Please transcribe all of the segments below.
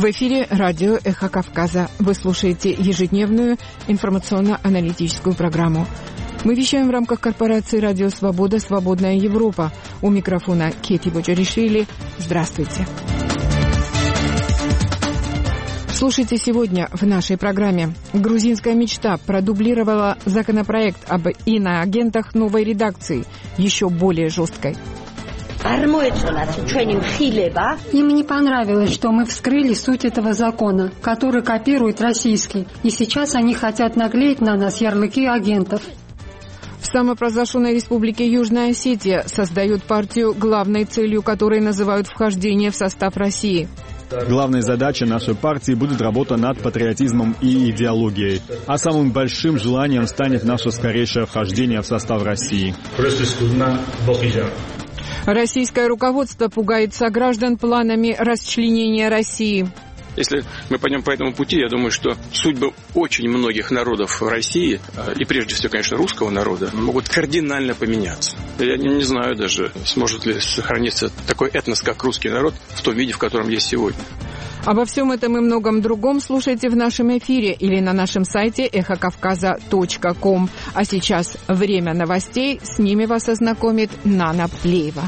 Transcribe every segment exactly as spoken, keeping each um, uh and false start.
В эфире радио «Эхо Кавказа». Вы слушаете ежедневную информационно-аналитическую программу. Мы вещаем в рамках корпорации «Радио Свобода. Свободная Европа». У микрофона Кети Боджаришвили. Здравствуйте. Слушайте сегодня в нашей программе. Грузинская мечта продублировала законопроект об иноагентах новой редакции, еще более жесткой. Им не понравилось, что мы вскрыли суть этого закона, который копирует российский, и сейчас они хотят наклеить на нас ярлыки агентов. В самопровозглашенной республике Южная Осетия создают партию, главной целью которой называют вхождение в состав России. Главной задачей нашей партии будет работа над патриотизмом и идеологией, а самым большим желанием станет наше скорейшее вхождение в состав России. Российское руководство пугает сограждан планами расчленения России. Если мы пойдем по этому пути, я думаю, что судьбы очень многих народов России, и прежде всего, конечно, русского народа, могут кардинально поменяться. Я не, не знаю даже, сможет ли сохраниться такой этнос, как русский народ, в том виде, в котором есть сегодня. Обо всем этом и многом другом слушайте в нашем эфире или на нашем сайте эхо кавказа точка ком. А сейчас время новостей. С ними вас ознакомит Нана Плеева.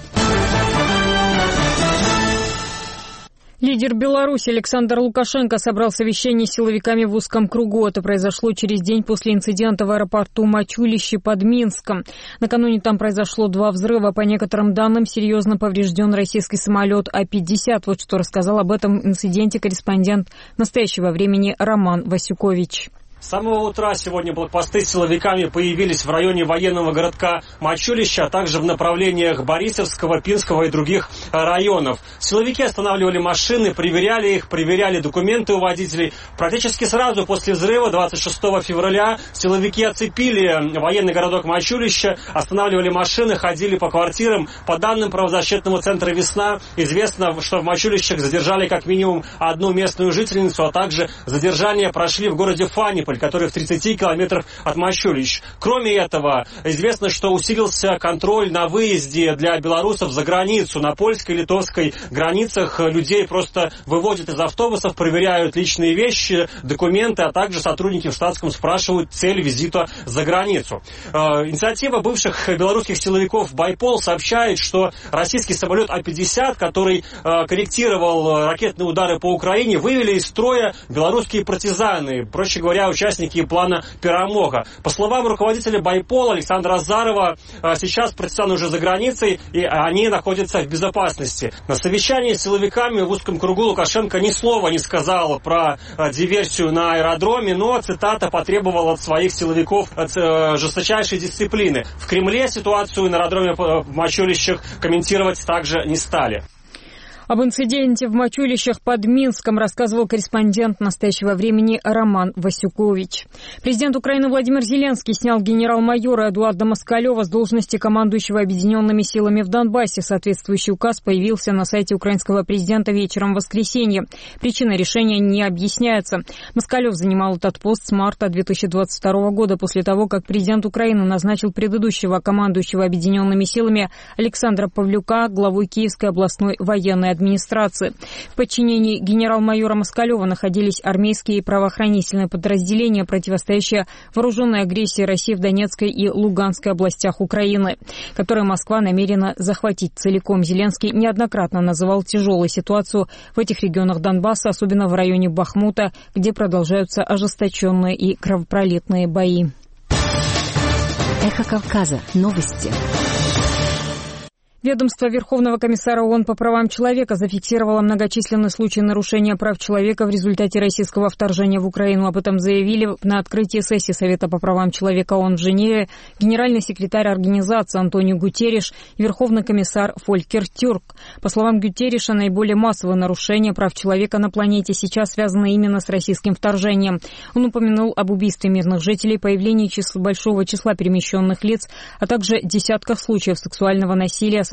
Лидер Беларуси Александр Лукашенко собрал совещание с силовиками в узком кругу. Это произошло через день после инцидента в аэропорту Мачулище под Минском. Накануне там произошло два взрыва. По некоторым данным, серьезно поврежден российский самолет А пятьдесят. Вот что рассказал об этом инциденте корреспондент «Настоящего времени» Роман Васюкович. С самого утра сегодня блокпосты с силовиками появились в районе военного городка Мачулище, а также в направлениях Борисовского, Пинского и других районов. Силовики останавливали машины, проверяли их, проверяли документы у водителей. Практически сразу после взрыва двадцать шестого февраля силовики оцепили военный городок Мачулище, останавливали машины, ходили по квартирам. По данным правозащитного центра «Весна», известно, что в Мачулищах задержали как минимум одну местную жительницу, а также задержания прошли в городе Фаниполь, который в тридцати километрах от Мачулищ. Кроме этого, известно, что усилился контроль на выезде для белорусов за границу. На польской и литовской границах людей просто выводят из автобусов, проверяют личные вещи, документы, а также сотрудники в штатском спрашивают цель визита за границу. Инициатива бывших белорусских силовиков «Байпол» сообщает, что российский самолет А пятьдесят, который корректировал ракетные удары по Украине, вывели из строя белорусские партизаны, проще говоря, участники плана Перемога. По словам руководителя Байпола Александра Азарова, сейчас партизаны уже за границей, и они находятся в безопасности. На совещании с силовиками в узком кругу Лукашенко ни слова не сказал про диверсию на аэродроме, но, цитата, потребовал от своих силовиков жесточайшей дисциплины. В Кремле ситуацию на аэродроме в Мачулищах комментировать также не стали. Об инциденте в Мачулищах под Минском рассказывал корреспондент «Настоящего времени» Роман Васюкович. Президент Украины Владимир Зеленский снял генерал-майора Эдуарда Москалева с должности командующего объединенными силами в Донбассе. Соответствующий указ появился на сайте украинского президента вечером в воскресенье. Причина решения не объясняется. Москалев занимал этот пост с марта две тысячи двадцать второго года, после того, как президент Украины назначил предыдущего командующего объединенными силами Александра Павлюка главой Киевской областной военной администрации. В подчинении генерал-майора Москалева находились армейские и правоохранительные подразделения, противостоящие вооруженной агрессии России в Донецкой и Луганской областях Украины, которые Москва намерена захватить целиком. Зеленский неоднократно называл тяжелую ситуацию в этих регионах Донбасса, особенно в районе Бахмута, где продолжаются ожесточенные и кровопролитные бои. Эхо Кавказа. Новости. Ведомство Верховного комиссара ООН по правам человека зафиксировало многочисленные случаи нарушения прав человека в результате российского вторжения в Украину. Об этом заявили на открытии сессии Совета по правам человека ООН в Женеве генеральный секретарь организации Антонио Гутерриш и Верховный комиссар Фолькер Тюрк. По словам Гутерриша, наиболее массовые нарушения прав человека на планете сейчас связаны именно с российским вторжением. Он упомянул об убийстве мирных жителей, появлении числа, большого числа перемещенных лиц, а также десятках случаев сексуального насилия со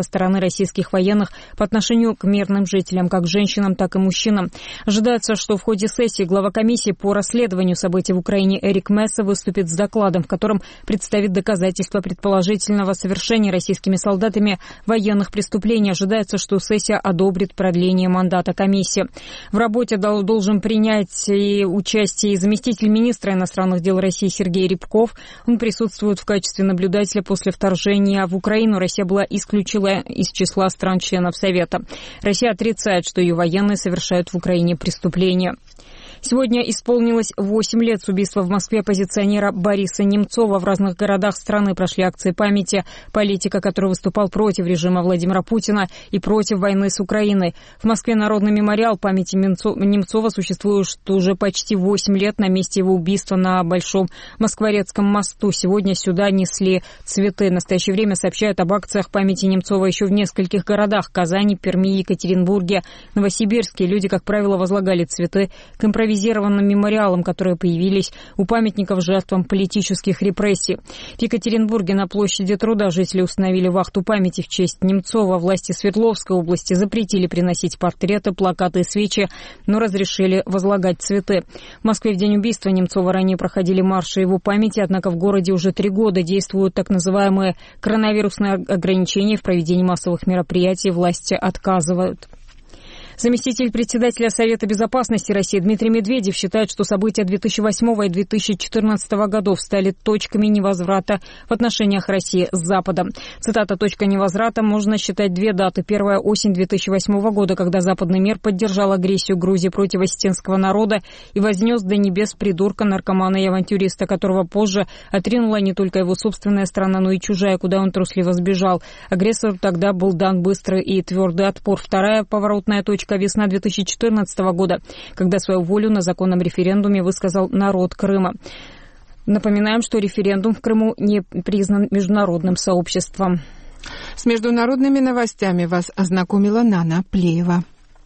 со стороны российских военных по отношению к мирным жителям, как женщинам, так и мужчинам. Ожидается, что в ходе сессии глава комиссии по расследованию событий в Украине Эрик Месса выступит с докладом, в котором представит доказательства предположительного совершения российскими солдатами военных преступлений. Ожидается, что сессия одобрит продление мандата комиссии. В работе должен принять и участие и заместитель министра иностранных дел России Сергей Рябков. Он присутствует в качестве наблюдателя после вторжения в Украину. Россия была исключена из числа стран-членов Совета. Россия отрицает, что ее военные совершают в Украине преступления. Сегодня исполнилось восемь лет с убийства в Москве оппозиционера Бориса Немцова. В разных городах страны прошли акции памяти политика, который выступал против режима Владимира Путина и против войны с Украиной. В Москве Народный мемориал памяти Немцова существует уже почти восемь лет на месте его убийства на Большом Москворецком мосту. Сегодня сюда несли цветы. В настоящее время сообщают об акциях памяти Немцова еще в нескольких городах: Казани, Перми, Екатеринбурге, Новосибирске. Люди, как правило, возлагали цветы к импровизированным мемориалам, которые появились у памятников жертвам политических репрессий. В Екатеринбурге на площади Труда жители установили вахту памяти в честь Немцова. Власти Свердловской области запретили приносить портреты, плакаты и свечи, но разрешили возлагать цветы. В Москве в день убийства Немцова ранее проходили марши его памяти, однако в городе уже три года действуют так называемые коронавирусные ограничения. В проведении массовых мероприятий власти отказывают. Заместитель председателя Совета безопасности России Дмитрий Медведев считает, что события две тысячи восьмого и две тысячи четырнадцатого годов стали точками невозврата в отношениях России с Западом. Цитата: «Точка невозврата можно считать две даты. Первая — осень две тысячи восьмого года, когда западный мир поддержал агрессию Грузии против осетинского народа и вознес до небес придурка, наркомана и авантюриста, которого позже отринула не только его собственная страна, но и чужая, куда он трусливо сбежал. Агрессору тогда был дан быстрый и твердый отпор. Вторая поворотная точка — весна две тысячи четырнадцатого года, когда свою волю на законном референдуме высказал народ Крыма». Напоминаем, что референдум в Крыму не признан международным сообществом. С международными новостями вас ознакомила Нана Плеева.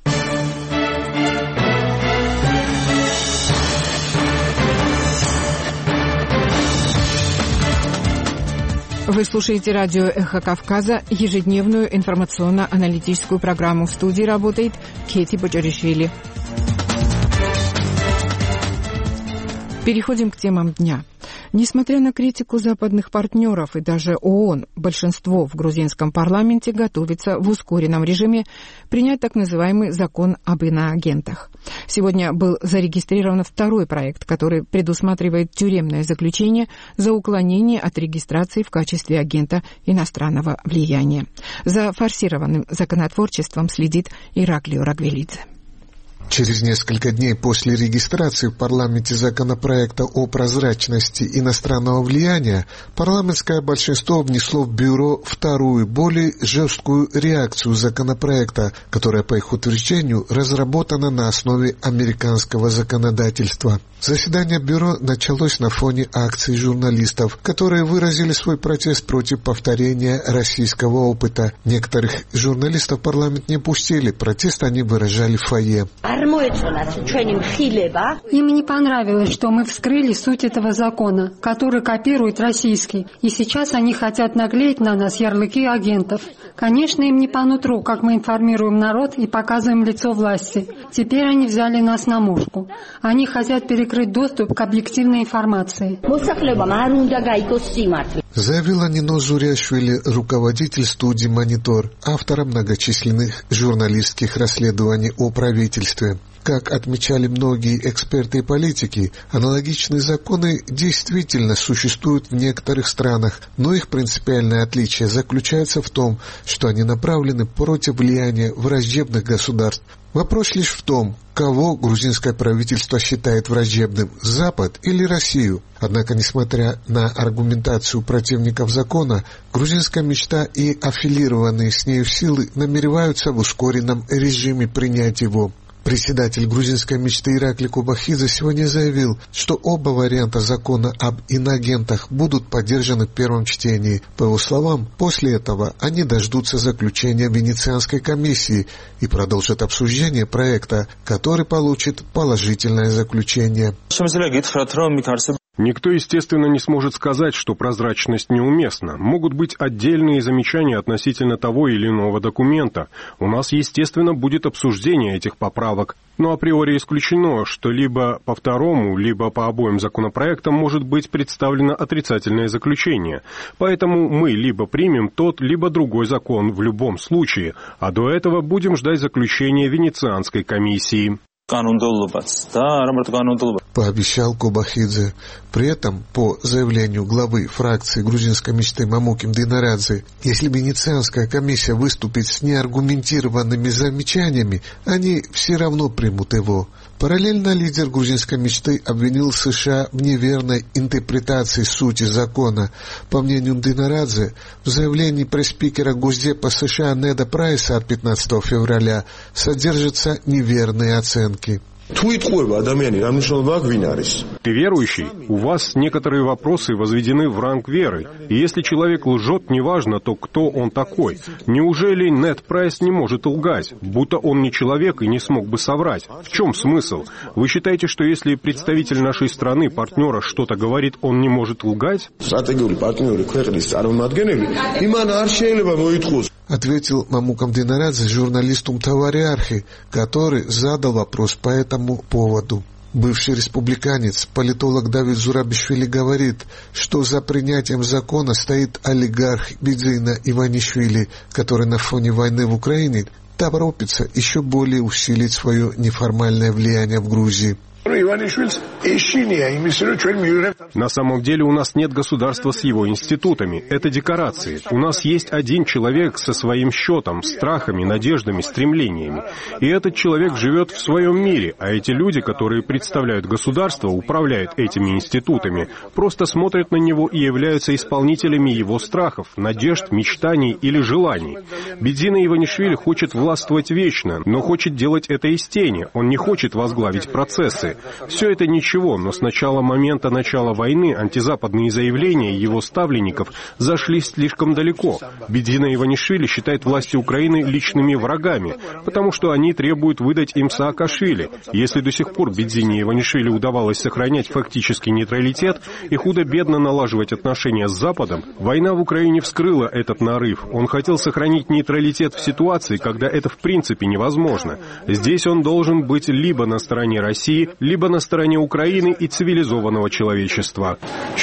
Вы слушаете радио «Эхо Кавказа», ежедневную информационно-аналитическую программу. В студии работает Кети Бочаришвили. Переходим к темам дня. Несмотря на критику западных партнеров и даже ООН, большинство в грузинском парламенте готовится в ускоренном режиме принять так называемый закон об иноагентах. Сегодня был зарегистрирован второй проект, который предусматривает тюремное заключение за уклонение от регистрации в качестве агента иностранного влияния. За форсированным законотворчеством следит Ираклио Рагвелидзе. Через несколько дней после регистрации в парламенте законопроекта о прозрачности иностранного влияния, парламентское большинство внесло в бюро вторую, более жесткую реакцию законопроекта, которая, по их утверждению, разработана на основе американского законодательства. Заседание бюро началось на фоне акций журналистов, которые выразили свой протест против повторения российского опыта. Некоторых журналистов в парламент не пустили, протест они выражали в фойе. Им не понравилось, что мы вскрыли суть этого закона, который копирует российский, и сейчас они хотят наклеить на нас ярлыки агентов. Конечно, им не по нутру, как мы информируем народ и показываем лицо власти. Теперь они взяли нас на мушку. Они хотят перекрыть доступ к объективной информации. Заявила Нино Зуряшвили, руководитель студии «Монитор», автора многочисленных журналистских расследований о правительстве. Как отмечали многие эксперты и политики, аналогичные законы действительно существуют в некоторых странах, но их принципиальное отличие заключается в том, что они направлены против влияния враждебных государств. Вопрос лишь в том, кого грузинское правительство считает враждебным – Запад или Россию. Однако, несмотря на аргументацию противников закона, грузинская мечта и аффилированные с нею силы намереваются в ускоренном режиме принять его. Председатель грузинской мечты Иракли Кобахидзе сегодня заявил, что оба варианта закона об инагентах будут поддержаны в первом чтении. По его словам, после этого они дождутся заключения Венецианской комиссии и продолжат обсуждение проекта, который получит положительное заключение. Никто, естественно, не сможет сказать, что прозрачность неуместна. Могут быть отдельные замечания относительно того или иного документа. У нас, естественно, будет обсуждение этих поправок. Но априори исключено, что либо по второму, либо по обоим законопроектам может быть представлено отрицательное заключение. Поэтому мы либо примем тот, либо другой закон в любом случае, а до этого будем ждать заключения Венецианской комиссии. Пообещал Кобахидзе. При этом, по заявлению главы фракции грузинской мечты Мамуким Динарадзе, если Венецианская комиссия выступит с неаргументированными замечаниями, они все равно примут его. Параллельно лидер грузинской мечты обвинил США в неверной интерпретации сути закона. По мнению Динарадзе, в заявлении пресс-спикера Госдепа США Неда Прайса от пятнадцатого февраля содержатся неверные оценки. Ты верующий? У вас некоторые вопросы возведены в ранг веры. И если человек лжет, неважно, то кто он такой. Неужели Нед Прайс не может лгать, будто он не человек и не смог бы соврать? В чем смысл? Вы считаете, что если представитель нашей страны, партнера, что-то говорит, он не может лгать? Ответил Мамукам Динарадзе журналисту Мтавари Архи, который задал вопрос по этому поводу. Бывший республиканец, политолог Давид Зурабишвили говорит, что за принятием закона стоит олигарх Бидзина Иванишвили, который на фоне войны в Украине торопится еще более усилить свое неформальное влияние в Грузии. На самом деле у нас нет государства с его институтами. Это декорации. У нас есть один человек со своим счетом, страхами, надеждами, стремлениями. И этот человек живет в своем мире, а эти люди, которые представляют государство, управляют этими институтами, просто смотрят на него и являются исполнителями его страхов, надежд, мечтаний или желаний. Бидзина Иванишвили хочет властвовать вечно, но хочет делать это из тени. Он не хочет возглавить процессы. Все это ничего, но с начала момента начала войны антизападные заявления его ставленников зашли слишком далеко. Бидзина Иванишвили считает власти Украины личными врагами, потому что они требуют выдать им Саакашвили. Если до сих пор Бидзине Иванишвили удавалось сохранять фактический нейтралитет и худо-бедно налаживать отношения с Западом, война в Украине вскрыла этот нарыв. Он хотел сохранить нейтралитет в ситуации, когда это в принципе невозможно. Здесь он должен быть либо на стороне России, либо на стороне Украины и цивилизованного человечества.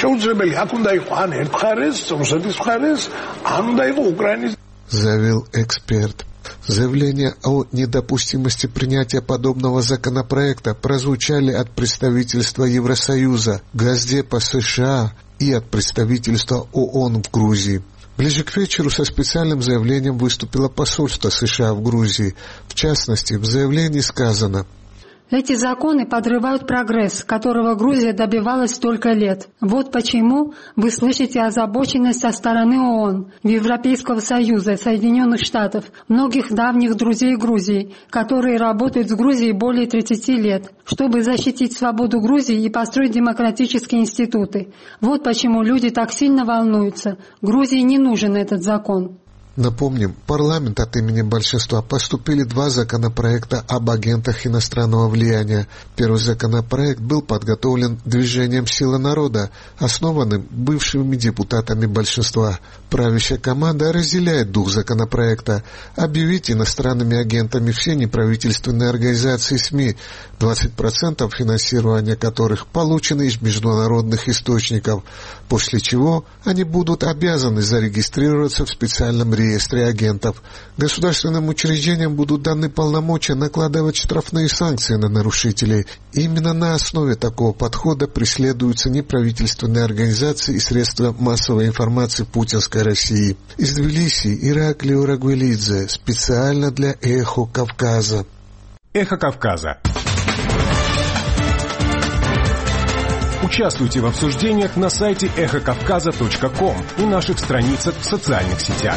Заявил эксперт. Заявления о недопустимости принятия подобного законопроекта прозвучали от представительства Евросоюза, Госдепа США и от представительства ООН в Грузии. Ближе к вечеру со специальным заявлением выступило посольство США в Грузии. В частности, в заявлении сказано: эти законы подрывают прогресс, которого Грузия добивалась столько лет. Вот почему вы слышите озабоченность со стороны ООН, Европейского Союза, Соединенных Штатов, многих давних друзей Грузии, которые работают с Грузией более тридцати лет, чтобы защитить свободу Грузии и построить демократические институты. Вот почему люди так сильно волнуются. Грузии не нужен этот закон. Напомним, в парламент от имени большинства поступили два законопроекта об агентах иностранного влияния. Первый законопроект был подготовлен движением «Сила народа», основанным бывшими депутатами большинства. Правящая команда разделяет дух законопроекта – объявить иностранными агентами все неправительственные организации СМИ, двадцать процентов финансирования которых получены из международных источников, после чего они будут обязаны зарегистрироваться в специальном реестре. реестре агентов. Государственным учреждениям будут даны полномочия накладывать штрафные санкции на нарушителей. Именно на основе такого подхода преследуются неправительственные организации и средства массовой информации путинской России. Из Тбилиси Иракли Урагвелидзе специально для «Эхо Кавказа». «Эхо Кавказа». Участвуйте в обсуждениях на сайте эхо кавказа точка ком и наших страницах в социальных сетях.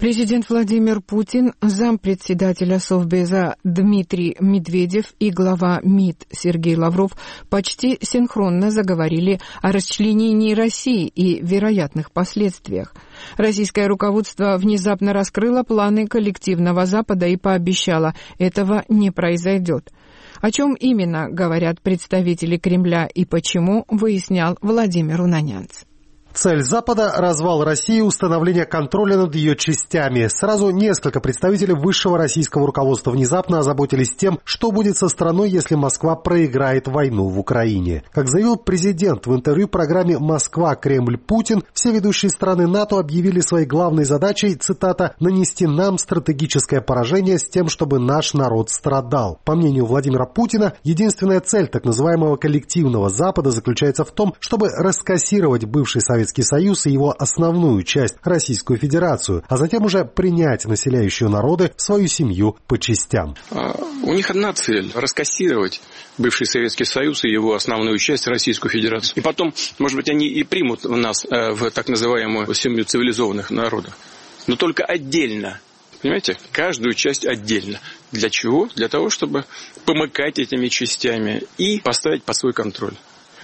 Президент Владимир Путин, зампредседателя Совбеза Дмитрий Медведев и глава МИД Сергей Лавров почти синхронно заговорили о расчленении России и вероятных последствиях. Российское руководство внезапно раскрыло планы коллективного Запада и пообещало, этого не произойдет. О чем именно говорят представители Кремля и почему, выяснял Владимир Унанянц. Цель Запада – развал России и установление контроля над ее частями. Сразу несколько представителей высшего российского руководства внезапно озаботились тем, что будет со страной, если Москва проиграет войну в Украине. Как заявил президент в интервью программе «Москва, Кремль, Путин», все ведущие страны НАТО объявили своей главной задачей, цитата, «нанести нам стратегическое поражение с тем, чтобы наш народ страдал». По мнению Владимира Путина, единственная цель так называемого коллективного Запада заключается в том, чтобы раскассировать бывший Советский Советский Союз и его основную часть, Российскую Федерацию, а затем уже принять населяющие народы в свою семью по частям. А, у них одна цель – раскассировать бывший Советский Союз и его основную часть, Российскую Федерацию. И потом, может быть, они и примут нас э, в так называемую семью цивилизованных народов, но только отдельно. Понимаете? Каждую часть отдельно. Для чего? Для того, чтобы помыкать этими частями и поставить под свой контроль.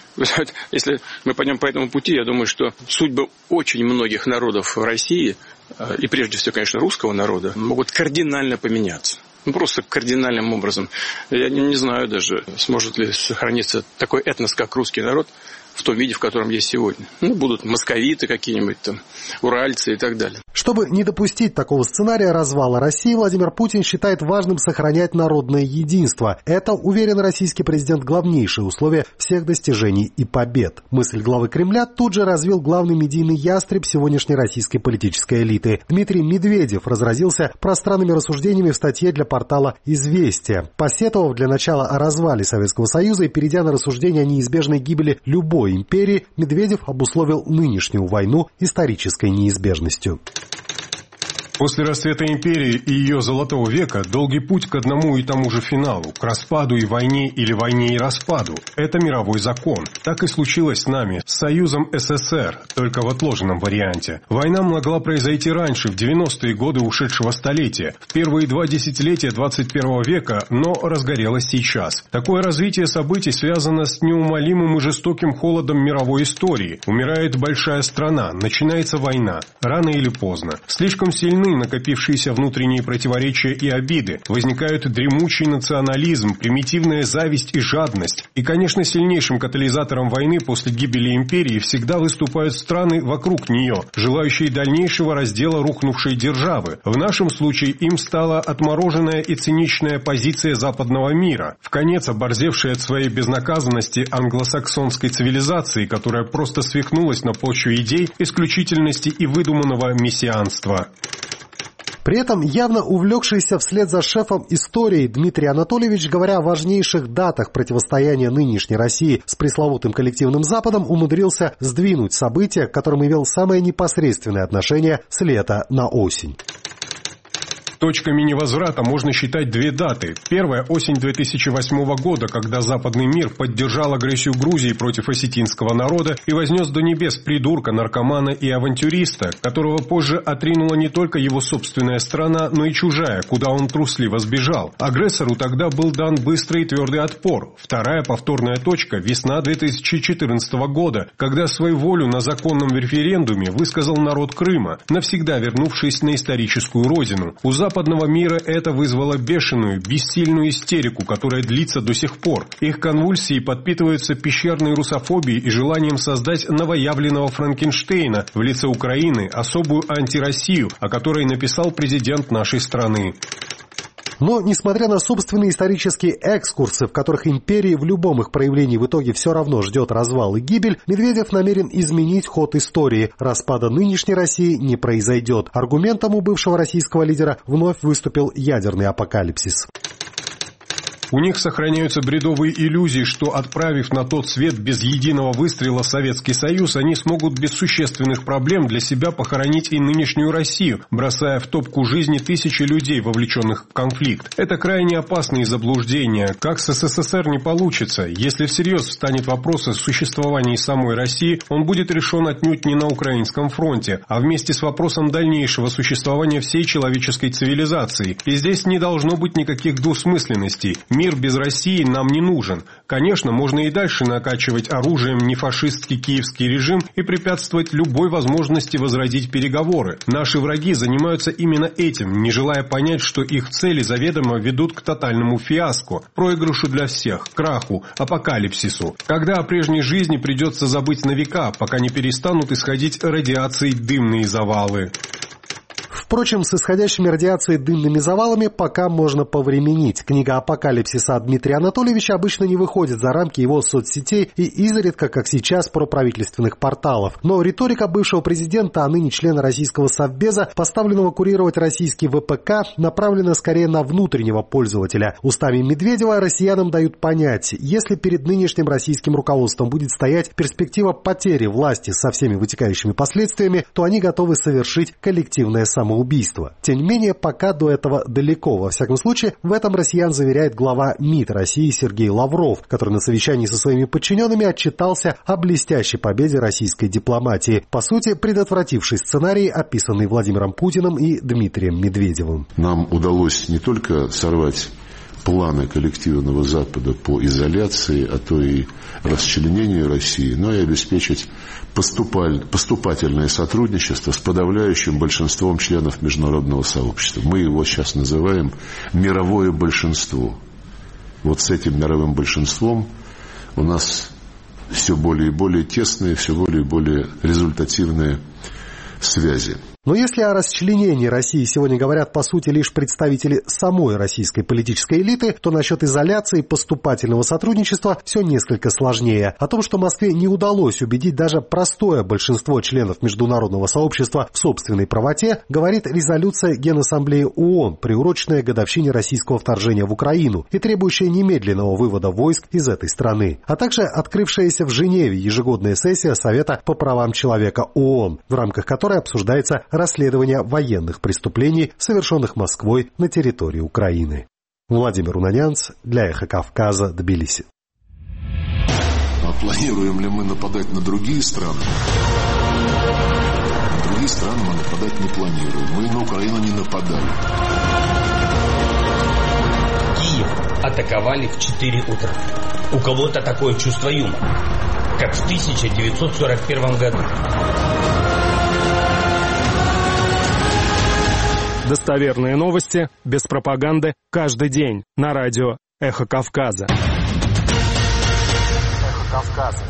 Если мы пойдем по этому пути, я думаю, что судьбы очень многих народов в России, и прежде всего, конечно, русского народа, могут кардинально поменяться. Ну, просто кардинальным образом. Я не, не знаю даже, сможет ли сохраниться такой этнос, как русский народ, в том виде, в котором есть сегодня. Ну, будут московиты какие-нибудь там, уральцы и так далее. Чтобы не допустить такого сценария развала России, Владимир Путин считает важным сохранять народное единство. Это, уверен российский президент, главнейшее условие всех достижений и побед. Мысль главы Кремля тут же развил главный медийный ястреб сегодняшней российской политической элиты. Дмитрий Медведев разразился пространными рассуждениями в статье для портала «Известия». Посетовав для начала о развале Советского Союза и перейдя на рассуждения о неизбежной гибели любой империи, Медведев обусловил нынешнюю войну исторической неизбежностью. После расцвета империи и ее золотого века долгий путь к одному и тому же финалу, к распаду и войне или войне и распаду. Это мировой закон. Так и случилось с нами, с Союзом СССР, только в отложенном варианте. Война могла произойти раньше, в девяностые годы ушедшего столетия, в первые два десятилетия двадцать первого века, но разгорелась сейчас. Такое развитие событий связано с неумолимым и жестоким холодом мировой истории. Умирает большая страна, начинается война. Рано или поздно. Слишком сильны накопившиеся внутренние противоречия и обиды, возникают дремучий национализм, примитивная зависть и жадность. И, конечно, сильнейшим катализатором войны после гибели империи всегда выступают страны вокруг нее, желающие дальнейшего раздела рухнувшей державы. В нашем случае им стала отмороженная и циничная позиция западного мира, вконец оборзевшая от своей безнаказанности англосаксонской цивилизации, которая просто свихнулась на почве идей исключительности и выдуманного мессианства. При этом явно увлекшийся вслед за шефом истории Дмитрий Анатольевич, говоря о важнейших датах противостояния нынешней России с пресловутым коллективным Западом, умудрился сдвинуть события, к которым имел самое непосредственное отношение с лета на осень. Точками невозврата можно считать две даты. Первая – осень две тысячи восьмого года, когда западный мир поддержал агрессию Грузии против осетинского народа и вознес до небес придурка, наркомана и авантюриста, которого позже отринула не только его собственная страна, но и чужая, куда он трусливо сбежал. Агрессору тогда был дан быстрый и твердый отпор. Вторая повторная точка – весна две тысячи четырнадцатого года, когда свою волю на законном референдуме высказал народ Крыма, навсегда вернувшись на историческую родину. У западного мира это вызвало бешеную, бессильную истерику, которая длится до сих пор. Их конвульсии подпитываются пещерной русофобией и желанием создать новоявленного Франкенштейна в лице Украины, особую антироссию, о которой написал президент нашей страны. Но, несмотря на собственные исторические экскурсы, в которых империи в любом их проявлении в итоге все равно ждет развал и гибель, Медведев намерен изменить ход истории. Распада нынешней России не произойдет. Аргументом у бывшего российского лидера вновь выступил ядерный апокалипсис. У них сохраняются бредовые иллюзии, что, отправив на тот свет без единого выстрела Советский Союз, они смогут без существенных проблем для себя похоронить и нынешнюю Россию, бросая в топку жизни тысячи людей, вовлеченных в конфликт. Это крайне опасные заблуждения. Как с СССР не получится. Если всерьез встанет вопрос о существовании самой России, он будет решен отнюдь не на украинском фронте, а вместе с вопросом дальнейшего существования всей человеческой цивилизации. И здесь не должно быть никаких двусмысленностей. Мир без России нам не нужен. Конечно, можно и дальше накачивать оружием нефашистский киевский режим и препятствовать любой возможности возродить переговоры. Наши враги занимаются именно этим, не желая понять, что их цели заведомо ведут к тотальному фиаско, проигрышу для всех, краху, апокалипсису. Когда о прежней жизни придется забыть на века, пока не перестанут исходить радиацией дымные завалы. Впрочем, с исходящими радиацией дымными завалами пока можно повременить. Книга «Апокалипсиса» Дмитрия Анатольевича обычно не выходит за рамки его соцсетей и изредка, как сейчас, проправительственных порталов. Но риторика бывшего президента, а ныне члена российского Совбеза, поставленного курировать российский вэ пэ ка, направлена скорее на внутреннего пользователя. Устами Медведева россиянам дают понять, если перед нынешним российским руководством будет стоять перспектива потери власти со всеми вытекающими последствиями, то они готовы совершить коллективное самоубийство. Убийства. Тем не менее, пока до этого далеко. Во всяком случае, в этом россиян заверяет глава МИД России Сергей Лавров, который на совещании со своими подчиненными отчитался о блестящей победе российской дипломатии, по сути, предотвративший сценарий, описанный Владимиром Путиным и Дмитрием Медведевым. Нам удалось не только сорвать планы коллективного Запада по изоляции, а то и расчленению России, но и обеспечить поступательное сотрудничество с подавляющим большинством членов международного сообщества. Мы его сейчас называем мировое большинство. Вот с этим мировым большинством у нас все более и более тесные, все более и более результативные связи. Но если о расчленении России сегодня говорят, по сути, лишь представители самой российской политической элиты, то насчет изоляции и поступательного сотрудничества все несколько сложнее. О том, что Москве не удалось убедить даже простое большинство членов международного сообщества в собственной правоте, говорит резолюция Генассамблеи ООН, приуроченная к годовщине российского вторжения в Украину и требующая немедленного вывода войск из этой страны, а также открывшаяся в Женеве ежегодная сессия Совета по правам человека ООН, в рамках которой обсуждается расследование военных преступлений, совершенных Москвой на территории Украины. Владимир Унанянц для Эхо Кавказа, Тбилиси. А планируем ли мы нападать на другие страны? На другие страны мы нападать не планируем. Мы на Украину не нападали. Киев атаковали в четыре утра. У кого-то такое чувство юмора, как в тысяча девятьсот сорок первом году. Достоверные новости, без пропаганды, каждый день на радио «Эхо Кавказа». «Эхо Кавказа».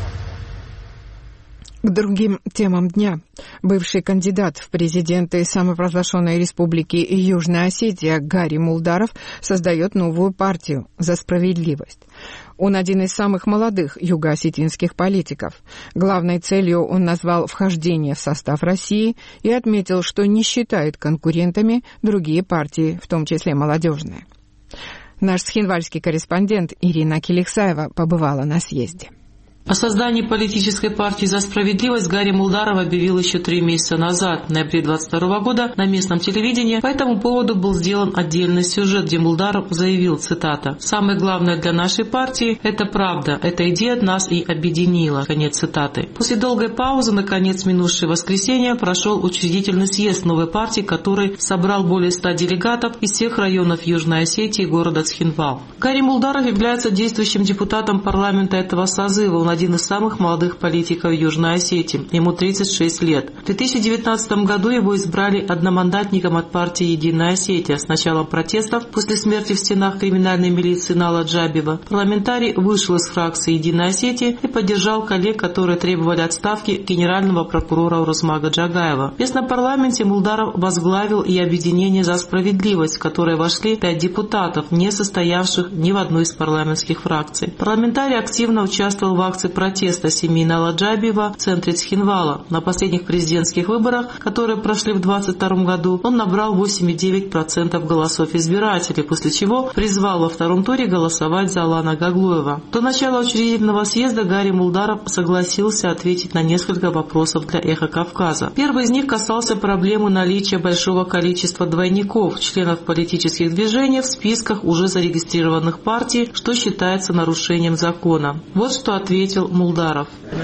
К другим темам дня. Бывший кандидат в президенты самопровозглашенной республики Южная Осетия Гарри Мулдаров создает новую партию «За справедливость». Он один из самых молодых юго-осетинских политиков. Главной целью он назвал вхождение в состав России и отметил, что не считает конкурентами другие партии, в том числе молодежные. Наш схинвальский корреспондент Ирина Киликсаева побывала на съезде. О создании политической партии «За справедливость» Гарри Мулдаров объявил еще три месяца назад, в ноябре двадцать второго года, на местном телевидении. По этому поводу был сделан отдельный сюжет, где Мулдаров заявил, цитата, «Самое главное для нашей партии – это правда, эта идея нас и объединила». Конец цитаты. После долгой паузы, наконец, минувшее воскресенье, прошел учредительный съезд новой партии, который собрал более ста делегатов из всех районов Южной Осетии и города Цхинвал. Гарри Мулдаров является действующим депутатом парламента этого созыва. Он один из самых молодых политиков Южной Осетии. Ему тридцать шесть лет. В две тысячи девятнадцатом году его избрали одномандатником от партии «Единая Осетия». С началом протестов после смерти в стенах криминальной милиции Нала Джабева парламентарий вышел из фракции «Единая Осетия» и поддержал коллег, которые требовали отставки генерального прокурора Урусмага Джагаева. В местном парламенте Мулдаров возглавил и объединение «За справедливость», в которое вошли пять депутатов, не состоявших ни в одной из парламентских фракций. Парламентарий активно участвовал в акции акций протеста семьи Наладжабиева в центре Цхинвала. На последних президентских выборах, которые прошли в двадцать втором году, он набрал восемь целых девять десятых процента голосов избирателей, после чего призвал во втором туре голосовать за Алана Гаглуева. До начала учредительного съезда Гарри Мулдаров согласился ответить на несколько вопросов для «Эхо Кавказа». Первый из них касался проблемы наличия большого количества двойников, членов политических движений в списках уже зарегистрированных партий, что считается нарушением закона. Вот что ответил Мулдаров.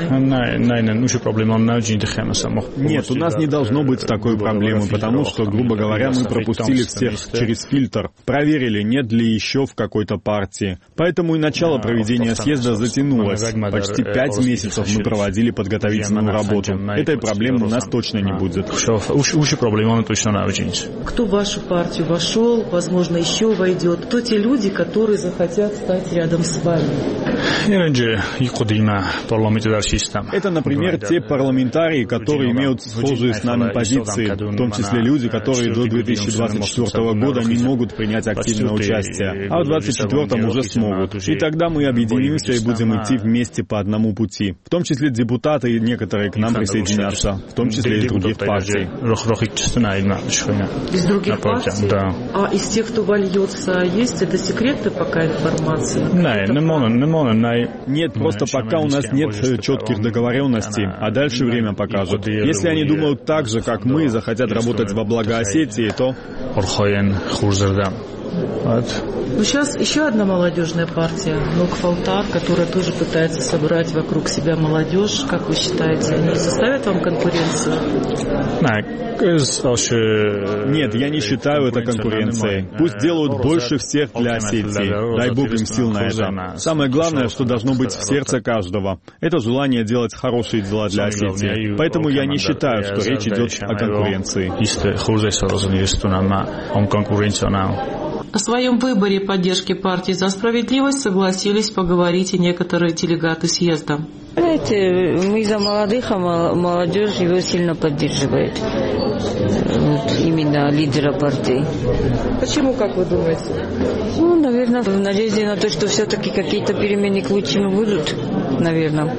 Нет, у нас не должно быть такой проблемы, потому что, грубо говоря, мы пропустили всех через фильтр, проверили, нет ли еще в какой-то партии. Поэтому и начало проведения съезда затянулось. Почти пять месяцев мы проводили подготовительную работу. Этой проблемы у нас точно не будет. Кто в вашу партию вошел, возможно, еще войдет? Кто те люди, которые захотят стать рядом с вами? Это, например, те парламентарии, которые имеют схожие с нами позиции, в том числе люди, которые до две тысячи двадцать четвёртого года не могут принять активное участие, а в двадцать четвёртом уже смогут. И тогда мы объединимся и будем идти вместе по одному пути. В том числе депутаты и некоторые к нам присоединятся, в том числе из других партий. Из других партий? Да. А из тех, кто вольется, есть? Это секретная пока информация? Нет, просто пока у нас нет четких договоренностей, а дальше время покажет. Если они думают так же, как мы, и захотят работать во благо Осетии, то... Ну, сейчас еще одна молодежная партия, Нокфалтар, которая тоже пытается собрать вокруг себя молодежь. Как вы считаете, они составят вам конкуренцию? Нет, я не считаю это конкуренцией. Пусть делают больше всех для Осетии. Дай Бог им сил на это. Самое главное, что должно быть в сердце каждого, это желание делать хорошие дела для Осетии. Поэтому я не считаю, что речь идет о конкуренции. О своем выборе поддержки партии «За справедливость» согласились поговорить и некоторые делегаты съезда. Знаете, мы за молодых, а молодежь его сильно поддерживает. Вот, именно лидера партии. Почему, как вы думаете? Ну, наверное, в надежде на то, что все-таки какие-то перемены к лучшему будут, наверное.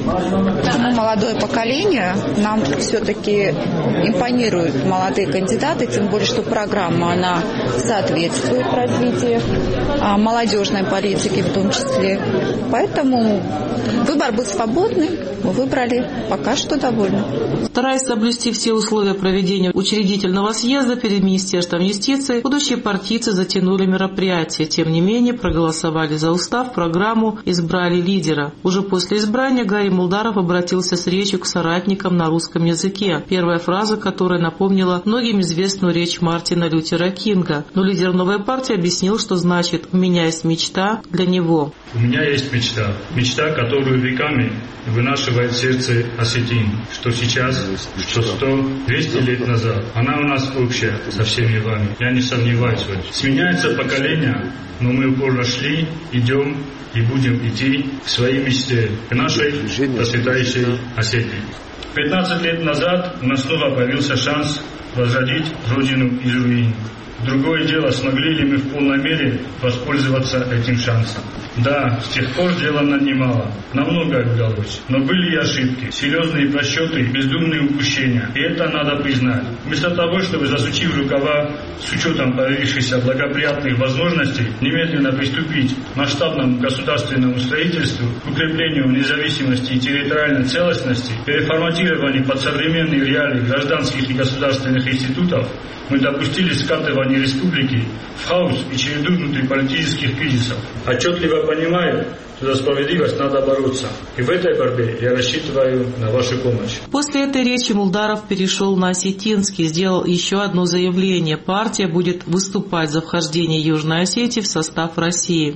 Мы молодое поколение, нам все-таки импонируют молодые кандидаты, тем более, что программа, она соответствует развитию молодежной политики в том числе. Поэтому выбор был свободный, мы выбрали, пока что довольны. Стараясь соблюсти все условия проведения учредительного съезда перед Министерством юстиции, будущие партийцы затянули мероприятие. Тем не менее, проголосовали за устав, программу, избрали лидера. Уже после избрания Гарри Мулдаров обратился с речью к соратникам на русском языке. Первая фраза, которая напомнила многим известную речь Мартина Лютера Кинга. Но лидер новой партии объяснил, что значит «у меня есть мечта» для него. У меня есть мечта. Мечта, которую веками вынашивает сердце осетин. Что сейчас, что сто, двести лет назад. Она у нас общая со всеми вами. Я не сомневаюсь в этом. Сменяется поколение, но мы упорно шли, идем и будем идти к своей мечте, к нашей процветающей Осетии. пятнадцать лет назад у нас снова появился шанс возродить Родину из руин. Другое дело, смогли ли мы в полной мере воспользоваться этим шансом. Да, с тех пор сделано немало, намного удалось. Но были и ошибки, серьезные просчеты, бездумные упущения. И это надо признать. Вместо того, чтобы, засучив рукава, с учетом появившихся благоприятных возможностей, немедленно приступить к масштабному государственному строительству, к укреплению независимости и территориальной целостности, переформатированию под современные реалии гражданских и государственных институтов, мы допустили скатывание республики в хаос и череду внутриполитических кризисов. Отчетливо понимаю, что за справедливость надо бороться. И в этой борьбе я рассчитываю на вашу помощь. После этой речи Мулдаров перешел на осетинский, сделал еще одно заявление. Партия будет выступать за вхождение Южной Осетии в состав России.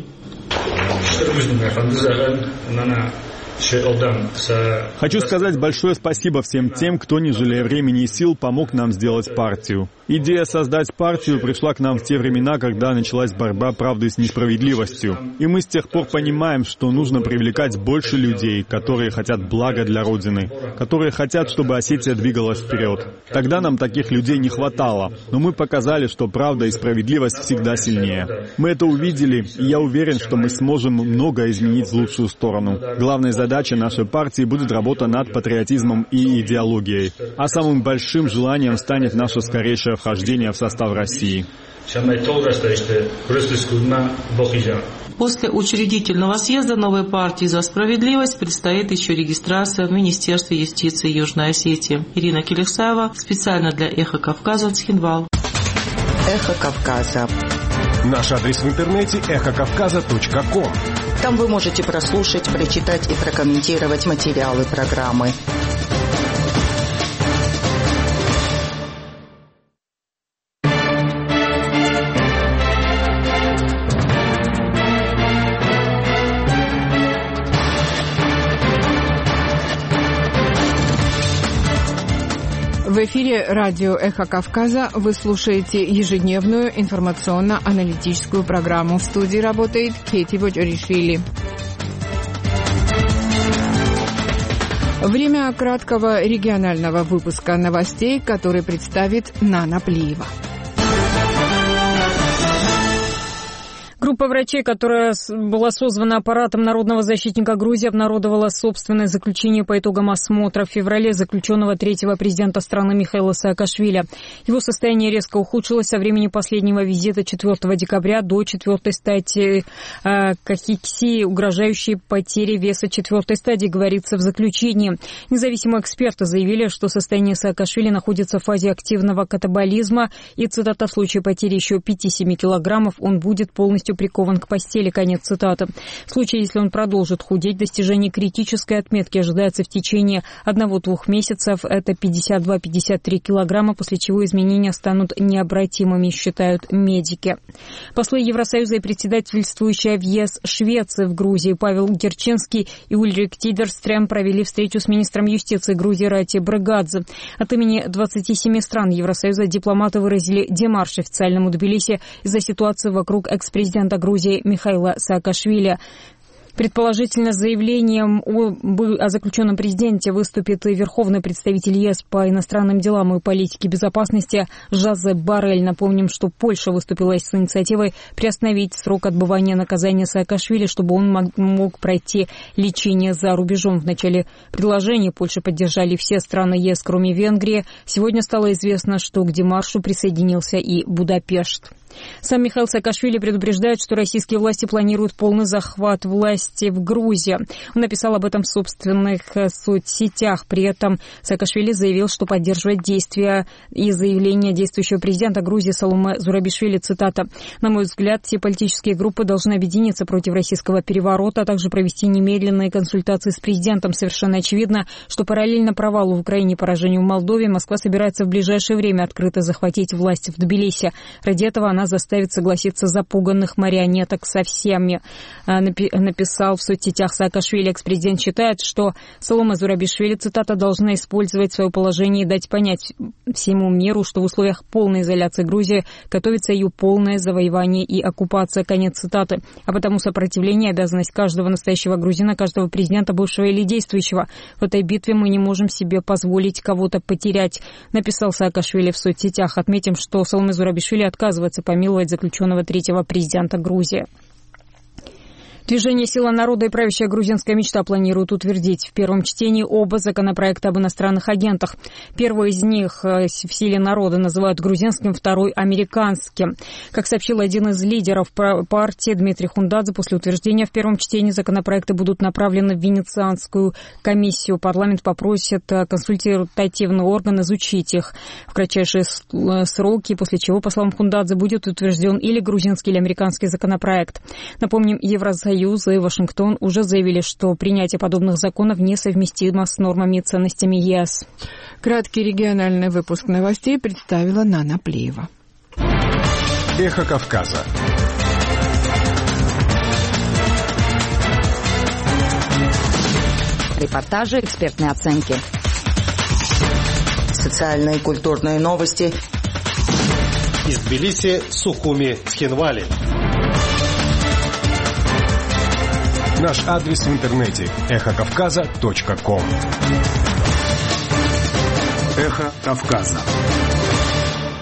Хочу сказать большое спасибо всем тем, кто, не жалея времени и сил, помог нам сделать партию. Идея создать партию пришла к нам в те времена, когда началась борьба правды с несправедливостью. И мы с тех пор понимаем, что нужно привлекать больше людей, которые хотят блага для Родины, которые хотят, чтобы Осетия двигалась вперед. Тогда нам таких людей не хватало, но мы показали, что правда и справедливость всегда сильнее. Мы это увидели, и я уверен, что мы сможем многое изменить в лучшую сторону. Главной задачей задачей нашей партии будет работа над патриотизмом и идеологией, а самым большим желанием станет наше скорейшее вхождение в состав России. После учредительного съезда новой партии «За справедливость» предстоит еще регистрация в Министерстве юстиции Южной Осетии. Ирина Келексаева специально для «Эхо Кавказа», Цхинвал. «Эхо Кавказа». Наш адрес в интернете эхо кавказа точка ком. Там вы можете прослушать, прочитать и прокомментировать материалы программы. В эфире радио «Эхо Кавказа». Вы слушаете ежедневную информационно-аналитическую программу. В студии работает Кейти Боджоришвили. Время краткого регионального выпуска новостей, который представит Нана Плиева. Группа врачей, которая была созвана аппаратом Народного защитника Грузии, обнародовала собственное заключение по итогам осмотра в феврале заключенного третьего президента страны Михаила Саакашвили. Его состояние резко ухудшилось со времени последнего визита четвёртого декабря до четвертой стадии э, кахексии, угрожающей потере веса четвертой стадии, говорится в заключении. Независимые эксперты заявили, что состояние Саакашвили находится в фазе активного катаболизма и, цитата, в случае потери еще пяти-семи килограммов он будет полностью прикован к постели, конец цитаты. В случае, если он продолжит худеть, достижение критической отметки ожидается в течение одного-двух месяцев. Это пятьдесят два - пятьдесят три килограмма, после чего изменения станут необратимыми, считают медики. Послы Евросоюза и председательствующая в ЕС Швеции в Грузии Павел Герченский и Ульрик Тидерстрем провели встречу с министром юстиции Грузии Рати Брыгадзе. От имени двадцати семи стран Евросоюза дипломаты выразили демарш официальному Тбилиси из-за ситуации вокруг экс-президента Грузии Михаила Саакашвили. Предположительно, с заявлением о, о заключенном президенте выступит и верховный представитель ЕС по иностранным делам и политике безопасности Жозеп Боррель. Напомним, что Польша выступила с инициативой приостановить срок отбывания наказания Саакашвили, чтобы он мог, мог пройти лечение за рубежом. В начале предложения Польши поддержали все страны ЕС, кроме Венгрии. Сегодня стало известно, что к демаршу присоединился и Будапешт. Сам Михаил Саакашвили предупреждает, что российские власти планируют полный захват власти в Грузии. Он написал об этом в собственных соцсетях. При этом Саакашвили заявил, что поддерживает действия и заявления действующего президента Грузии Саломе Зурабишвили, цитата, «На мой взгляд, все политические группы должны объединиться против российского переворота, а также провести немедленные консультации с президентом. Совершенно очевидно, что параллельно провалу в Украине и поражению в Молдове Москва собирается в ближайшее время открыто захватить власть в Тбилиси. Ради этого она заставит согласиться запуганных марионеток со всеми», написал в соцсетях Саакашвили. Экс-президент считает, что Саломе Зурабишвили, цитата, «должна использовать свое положение и дать понять всему миру, что в условиях полной изоляции Грузии готовится ее полное завоевание и оккупация», конец цитаты. А потому сопротивление — обязанность каждого настоящего грузина, каждого президента, бывшего или действующего. В этой битве мы не можем себе позволить кого-то потерять, написал Саакашвили в соцсетях. Отметим, что Саломе Зурабишвили отказывается помиловать заключенного третьего президента Грузии. Движение «Сила народа» и правящая грузинская мечта планируют утвердить в первом чтении оба законопроекта об иностранных агентах. Первый из них в «Силе народа» называют грузинским, второй — американским. Как сообщил один из лидеров партии Дмитрий Хундадзе, после утверждения в первом чтении законопроекты будут направлены в Венецианскую комиссию. Парламент попросит консультативный орган изучить их в кратчайшие сроки, после чего, по словам Хундадзе, будет утвержден или грузинский, или американский законопроект. Напомним, Евросоюз Союз и Вашингтон уже заявили, что принятие подобных законов несовместимо с нормами и ценностями ЕС. Краткий региональный выпуск новостей представила Нана Плиева. Эхо Кавказа. Репортажи, экспертные оценки. Социальные и культурные новости. Из Тбилиси, Сухуми, Цхинвали. Наш адрес в интернете эхо кавказа точка ком. Эхо Кавказа.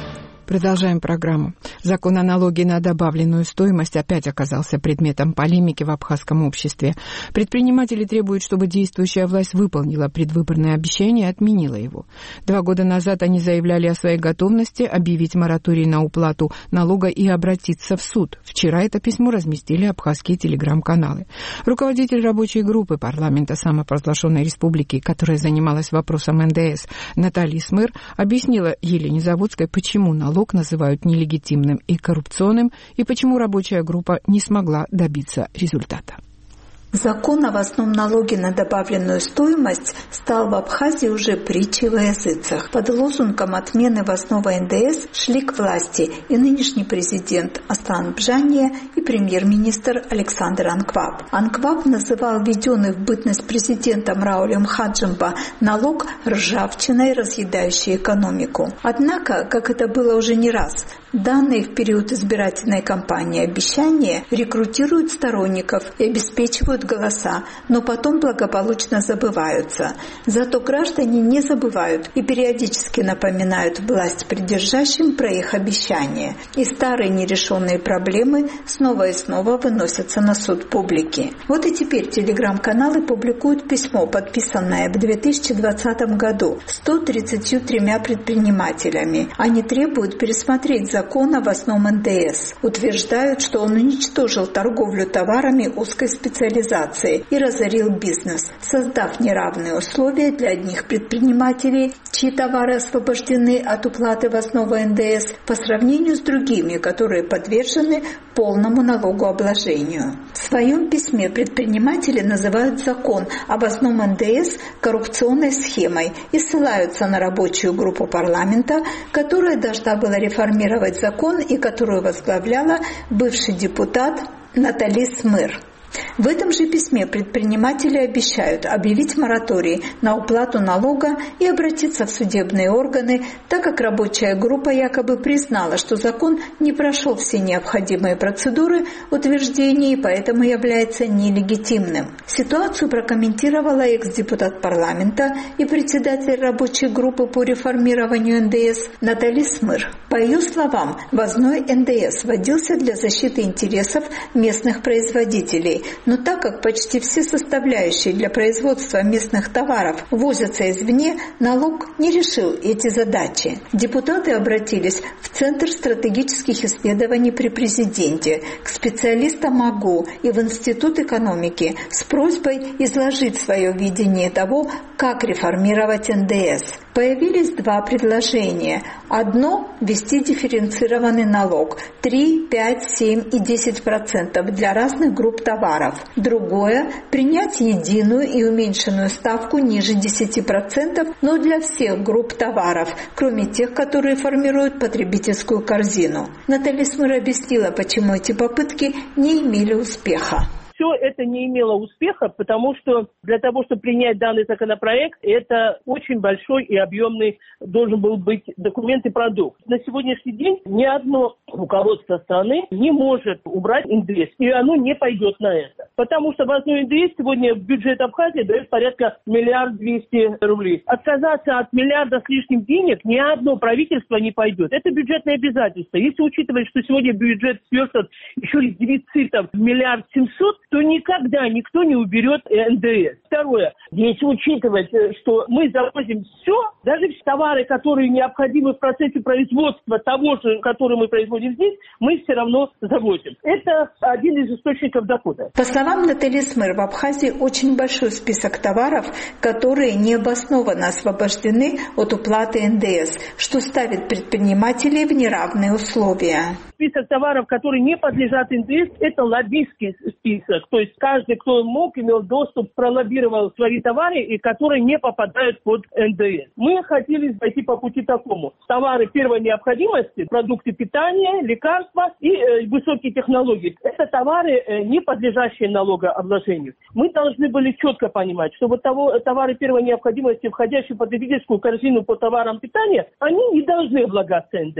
Продолжаем программу. Закон о налоге на добавленную стоимость опять оказался предметом полемики в абхазском обществе. Предприниматели требуют, чтобы действующая власть выполнила предвыборное обещание и отменила его. Два года назад они заявляли о своей готовности объявить мораторий на уплату налога и обратиться в суд. Вчера это письмо разместили абхазские телеграм-каналы. Руководитель рабочей группы парламента самопровозглашенной республики, которая занималась вопросом эн дэ эс, Наталья Смыр, объяснила Елене Заводской, почему налог называют нелегитимным и коррупционным, и почему рабочая группа не смогла добиться результата. Закон о овощном налоге на добавленную стоимость стал в Абхазии уже притчей во языцах. Под лозунгом отмены овощного эн дэ эс шли к власти и нынешний президент Аслан Бжания и премьер-министр Александр Анкваб. Анкваб называл введенный в бытность президентом Раулем Хаджимба налог ржавчиной, разъедающей экономику. Однако, как это было уже не раз, данные в период избирательной кампании обещания рекрутируют сторонников и обеспечивают голоса, но потом благополучно забываются. Зато граждане не забывают и периодически напоминают власть придержащим про их обещания. И старые нерешенные проблемы снова и снова выносятся на суд публики. Вот и теперь телеграм-каналы публикуют письмо, подписанное в две тысячи двадцатом году ста тридцатью тремя предпринимателями. Они требуют пересмотреть закон о овощном эн дэ эс. Утверждают, что он уничтожил торговлю товарами узкой специализации и разорил бизнес, создав неравные условия для одних предпринимателей, чьи товары освобождены от уплаты овощного эн дэ эс, по сравнению с другими, которые подвержены полному налогообложению. В своем письме предприниматели называют закон об овощном эн дэ эс коррупционной схемой и ссылаются на рабочую группу парламента, которая должна была реформировать закон и которую возглавляла бывший депутат Наталья Смыр. В этом же письме предприниматели обещают объявить мораторий на уплату налога и обратиться в судебные органы, так как рабочая группа якобы признала, что закон не прошел все необходимые процедуры утверждения и поэтому является нелегитимным. Ситуацию прокомментировала экс-депутат парламента и председатель рабочей группы по реформированию эн дэ эс Наталья Смыр. По ее словам, ввозной эн дэ эс вводился для защиты интересов местных производителей. Но так как почти все составляющие для производства местных товаров возятся извне, налог не решил эти задачи. Депутаты обратились в Центр стратегических исследований при президенте, к специалистам МАГУ и в Институт экономики с просьбой изложить свое видение того, как реформировать эн дэ эс. Появились два предложения. Одно – ввести дифференцированный налог три, пять, семь и десять процентов для разных групп товаров. Другое – принять единую и уменьшенную ставку ниже десяти процентов, но для всех групп товаров, кроме тех, которые формируют потребительскую корзину. Наталья Смыр объяснила, почему эти попытки не имели успеха. Все это не имело успеха, потому что для того, чтобы принять данный законопроект, это очень большой и объемный должен был быть документ и продукт. На сегодняшний день ни одно руководство страны не может убрать эн дэ эс, и оно не пойдет на это. Потому что ввозной эн дэ эс сегодня в бюджет Абхазии дает порядка миллиард двести рублей. Отказаться от миллиарда с лишним денег ни одно правительство не пойдет. Это бюджетное обязательство. Если учитывать, что сегодня бюджет сверстан еще и с дефицитом в миллиард семьсот, то никогда никто не уберет эн дэ эс. Второе. Если учитывать, что мы завозим все, даже все товары, которые необходимы в процессе производства того же, который мы производим здесь, мы все равно завозим. Это один из источников дохода. По словам Натальи Смыр, в Абхазии очень большой список товаров, которые необоснованно освобождены от уплаты эн дэ эс, что ставит предпринимателей в неравные условия. Список товаров, которые не подлежат эн дэ эс, это лоббистский список. То есть каждый, кто мог, имел доступ, пролоббировал свои товары, и которые не попадают под эн дэ эс. Мы хотели пойти по пути такому. Товары первой необходимости, продукты питания, лекарства и э, высокие технологии. Это товары, э, не подлежащие налогообложению. Мы должны были четко понимать, что вот того, товары первой необходимости, входящие в потребительскую корзину по товарам питания, они не должны облагаться эн дэ эс.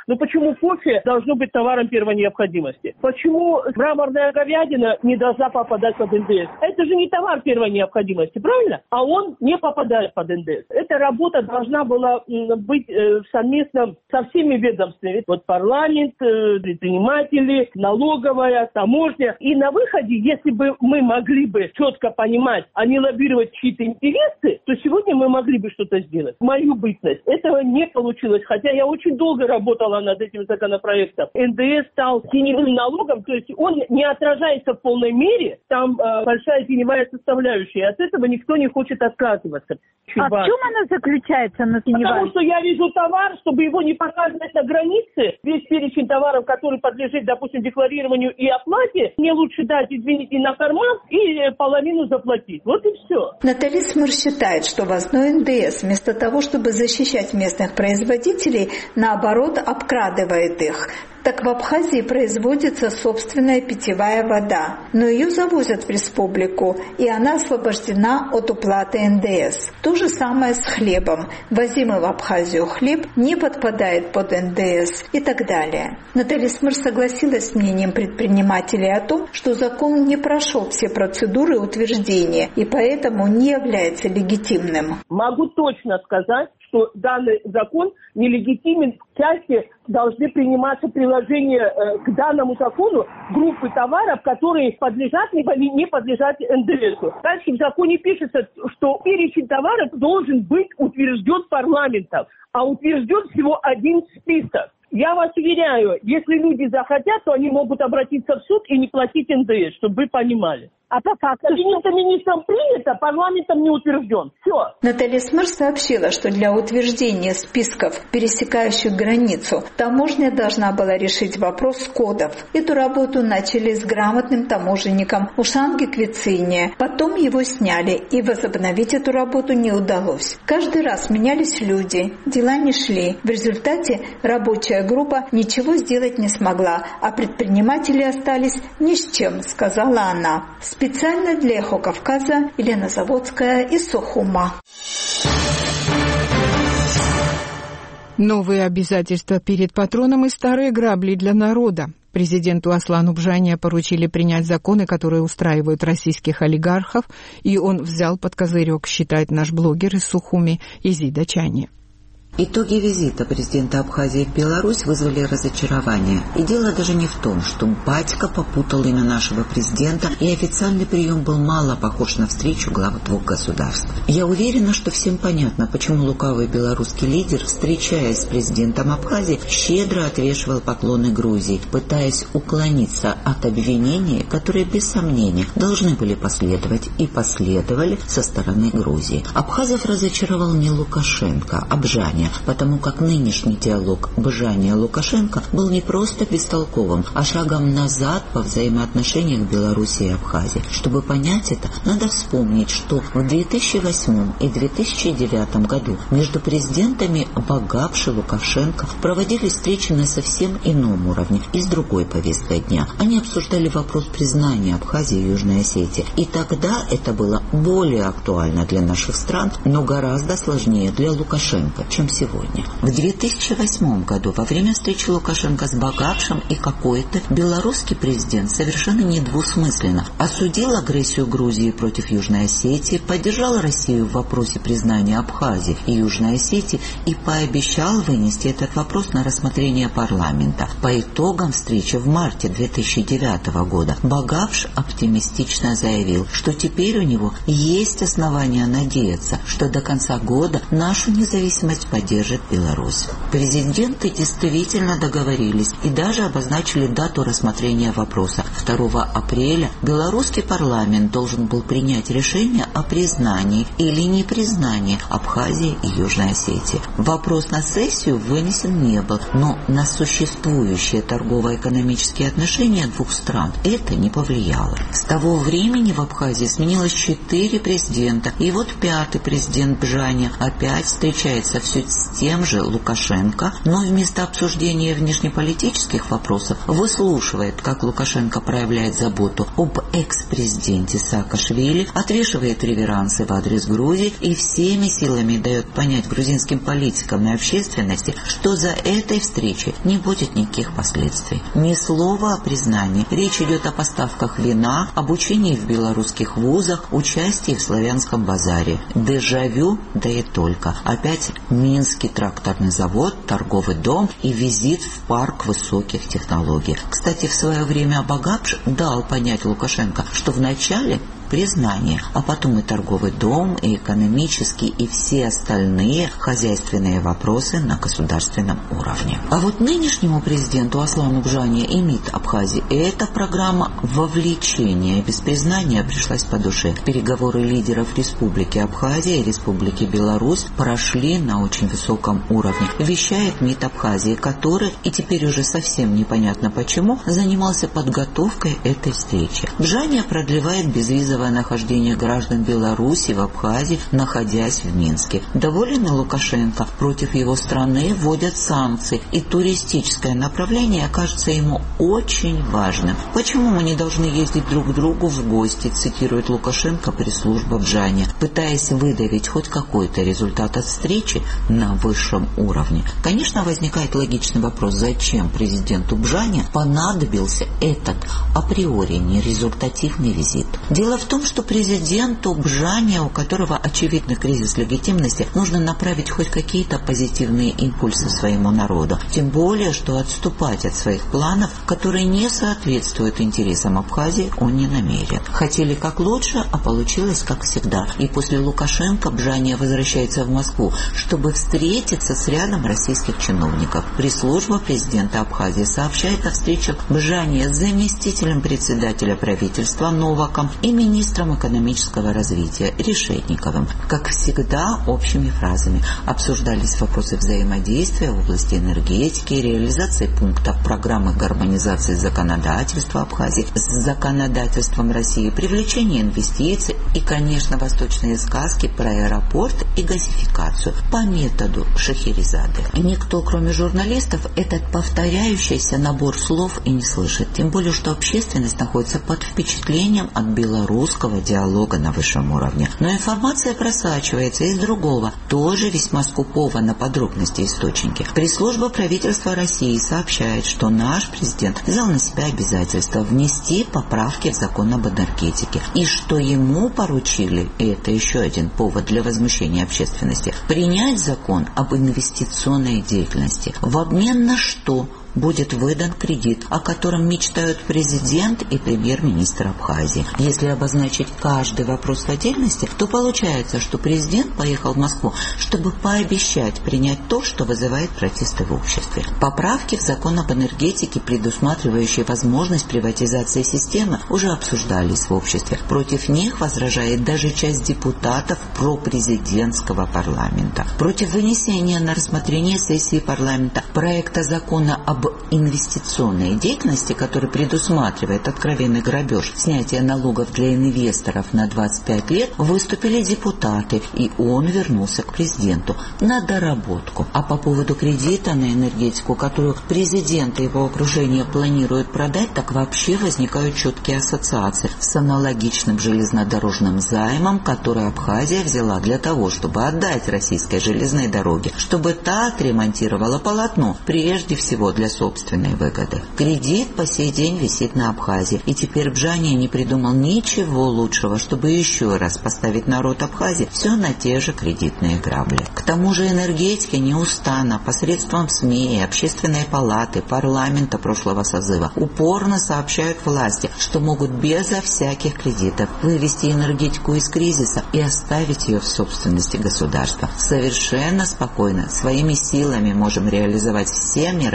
Но почему кофе должно быть товаром первой необходимости? Почему мраморная говядина не должна попадать под эн дэ эс? Это же не товар первой необходимости, правильно? А он не попадает под эн дэ эс. Эта работа должна была быть совместно со всеми ведомствами. Вот парламент, предприниматели, налоговая, таможня. И на выходе, если бы мы могли бы четко понимать, а не лоббировать чьи-то интересы, то сегодня мы могли бы что-то сделать. Мою бытность. Этого не получилось. Хотя я очень долго работала над этим законопроектом. эн дэ эс стал теневым налогом, то есть он не отражается в полной мере. Там э, большая теневая составляющая. От этого никто не хочет отказываться. А в чем она заключается, на теневая? Потому что я вижу товар, чтобы его не показывать на границе, весь перечень товаров, который подлежит, допустим, декларированию и оплате, мне лучше дать, извините, на карман и половину заплатить. Вот и все. Наталья Смыр считает, что ввозной эн дэ эс вместо того, чтобы защищать местных производителей, наоборот, обкрадывает их. Так в Абхазии производится собственная питьевая вода, но ее завозят в республику, и она освобождена от уплаты эн дэ эс. То же самое с хлебом. Возимый в Абхазию хлеб не подпадает под эн дэ эс и так далее. Наталья Смыр согласилась с мнением предпринимателей о том, что закон не прошел все процедуры утверждения и поэтому не является легитимным. Могу точно сказать, что данный закон нелегитимен в части, должны приниматься приложения э, к данному закону группы товаров, которые подлежат либо не подлежат эн дэ эс. Дальше в законе пишется, что перечень товаров должен быть утвержден парламентом, а утвержден всего один список. Я вас уверяю, если люди захотят, то они могут обратиться в суд и не платить эн дэ эс, чтобы вы понимали. А по факту кабинетом министром принято, парламентом не утвержден. Все. Наталья Смыр сообщила, что для утверждения списков, пересекающих границу, таможня должна была решить вопрос кодов. Эту работу начали с грамотным таможенником Ушанги Квициния. Потом его сняли, и возобновить эту работу не удалось. Каждый раз менялись люди, дела не шли. В результате рабочая группа ничего сделать не смогла, а предприниматели остались ни с чем, сказала она. Специально для «Эхо Кавказа» Елена Заводская из Сухума. Новые обязательства перед патроном и старые грабли для народа. Президенту Аслану Бжания поручили принять законы, которые устраивают российских олигархов, и он взял под козырек, считает наш блогер из Сухуми Изида Чани. Итоги визита президента Абхазии в Беларусь вызвали разочарование. И дело даже не в том, что батька попутал имя нашего президента, и официальный прием был мало похож на встречу глав двух государств. Я уверена, что всем понятно, почему лукавый белорусский лидер, встречаясь с президентом Абхазии, щедро отвешивал поклоны Грузии, пытаясь уклониться от обвинений, которые, без сомнения, должны были последовать и последовали со стороны Грузии. Абхазов разочаровал не Лукашенко, а Бжания, потому как нынешний диалог Бжания-Лукашенко был не просто бестолковым, а шагом назад по взаимоотношениях Беларуси и Абхазии. Чтобы понять это, надо вспомнить, что в две тысячи восьмом и две тысячи девятом году между президентами Багапш и Лукашенко проводились встречи на совсем ином уровне и с другой повесткой дня. Они обсуждали вопрос признания Абхазии и Южной Осетии. И тогда это было более актуально для наших стран, но гораздо сложнее для Лукашенко, чем сегодня. В две тысячи восьмом году во время встречи Лукашенко с Багапшем и какой-то белорусский президент совершенно недвусмысленно осудил агрессию Грузии против Южной Осетии, поддержал Россию в вопросе признания Абхазии и Южной Осетии и пообещал вынести этот вопрос на рассмотрение парламента. По итогам встречи в марте две тысячи девятого года Багапш оптимистично заявил, что теперь у него есть основания надеяться, что до конца года нашу независимость поддержит Беларусь. Президенты действительно договорились и даже обозначили дату рассмотрения вопроса. второго апреля белорусский парламент должен был принять решение о признании или непризнании Абхазии и Южной Осетии. Вопрос на сессию вынесен не был, но на существующие торгово-экономические отношения двух стран это не повлияло. С того времени в Абхазии сменилось четыре президента, и вот пятый президент Бжания опять встречается все с тем же Лукашенко, но вместо обсуждения внешнеполитических вопросов выслушивает, как Лукашенко проявляет заботу об экс-президенте Саакашвили, отвешивает реверансы в адрес Грузии и всеми силами дает понять грузинским политикам и общественности, что за этой встречей не будет никаких последствий. Ни слова о признании. Речь идет о поставках вина, обучении в белорусских вузах, участии в славянском базаре. Дежавю, да и только. Опять Минский тракторный завод, торговый дом и визит в парк высоких технологий. Кстати, в свое время Багапш дал понять Лукашенко, что вначале признание, а потом и торговый дом, и экономические, и все остальные хозяйственные вопросы на государственном уровне. А вот нынешнему президенту Аслану Бжане и МИД Абхазии эта программа вовлечения без признания пришлась по душе. Переговоры лидеров Республики Абхазия и Республики Беларусь прошли на очень высоком уровне. Вещает МИД Абхазии, который, и теперь уже совсем непонятно почему, занимался подготовкой этой встречи. Бжане продлевает безвизовое нахождение граждан Беларуси в Абхазии, находясь в Минске. Доволен Лукашенко, против его страны вводят санкции, и туристическое направление кажется ему очень важным. Почему мы не должны ездить друг к другу в гости, цитирует Лукашенко пресс-служба Бжане, пытаясь выдавить хоть какой-то результат от встречи на высшем уровне. Конечно, возникает логичный вопрос, зачем президенту Бжане понадобился этот априори нерезультативный визит. Дело в том, что президенту Бжане, у которого очевидный кризис легитимности, нужно направить хоть какие-то позитивные импульсы своему народу. Тем более, что отступать от своих планов, которые не соответствуют интересам Абхазии, он не намерен. Хотели как лучше, а получилось как всегда. И после Лукашенко Бжане возвращается в Москву, чтобы встретиться с рядом российских чиновников. Пресс-служба президента Абхазии сообщает о встречах Бжане с заместителем председателя правительства Новаком и министром экономического развития Решетниковым. Как всегда, общими фразами обсуждались вопросы взаимодействия в области энергетики, реализации пунктов программы гармонизации законодательства Абхазии с законодательством России, привлечения инвестиций и, конечно, восточные сказки про аэропорт и газификацию по методу Шахерезады. Никто, кроме журналистов, этот повторяющийся набор слов и не слышит. Тем более, что общественность находится под впечатлением от белорусского диалога на высшем уровне. Но информация просачивается из другого, тоже весьма скупого на подробности источники. Пресс-служба правительства России сообщает, что наш президент взял на себя обязательство внести поправки в закон об энергетике, и что ему поручили, и это еще один повод для возмущения общественности, принять закон об инвестиционной деятельности. В обмен на что будет выдан кредит, о котором мечтают президент и премьер-министр Абхазии. Если обозначить каждый вопрос в отдельности, то получается, что президент поехал в Москву, чтобы пообещать принять то, что вызывает протесты в обществе. Поправки в закон об энергетике, предусматривающие возможность приватизации системы, уже обсуждались в обществе. Против них возражает даже часть депутатов пропрезидентского парламента. Против вынесения на рассмотрение сессии парламента проекта закона об инвестиционной деятельности, который предусматривает откровенный грабеж, снятие налогов для инвесторов на двадцать пять лет, выступили депутаты, и он вернулся к президенту на доработку. А по поводу кредита на энергетику, которую президент и его окружение планируют продать, так вообще возникают четкие ассоциации с аналогичным железнодорожным займом, который Абхазия взяла для того, чтобы отдать российской железной дороге, чтобы та отремонтировала полотно, прежде всего для собственной выгоды. Кредит по сей день висит на Абхазии, и теперь Бжане не придумал ничего лучшего, чтобы еще раз поставить народ Абхазии все на те же кредитные грабли. К тому же энергетики неустанно посредством СМИ и Общественной палаты парламента прошлого созыва упорно сообщают власти, что могут безо всяких кредитов вывести энергетику из кризиса и оставить ее в собственности государства. Совершенно спокойно, своими силами можем реализовать все мероприятия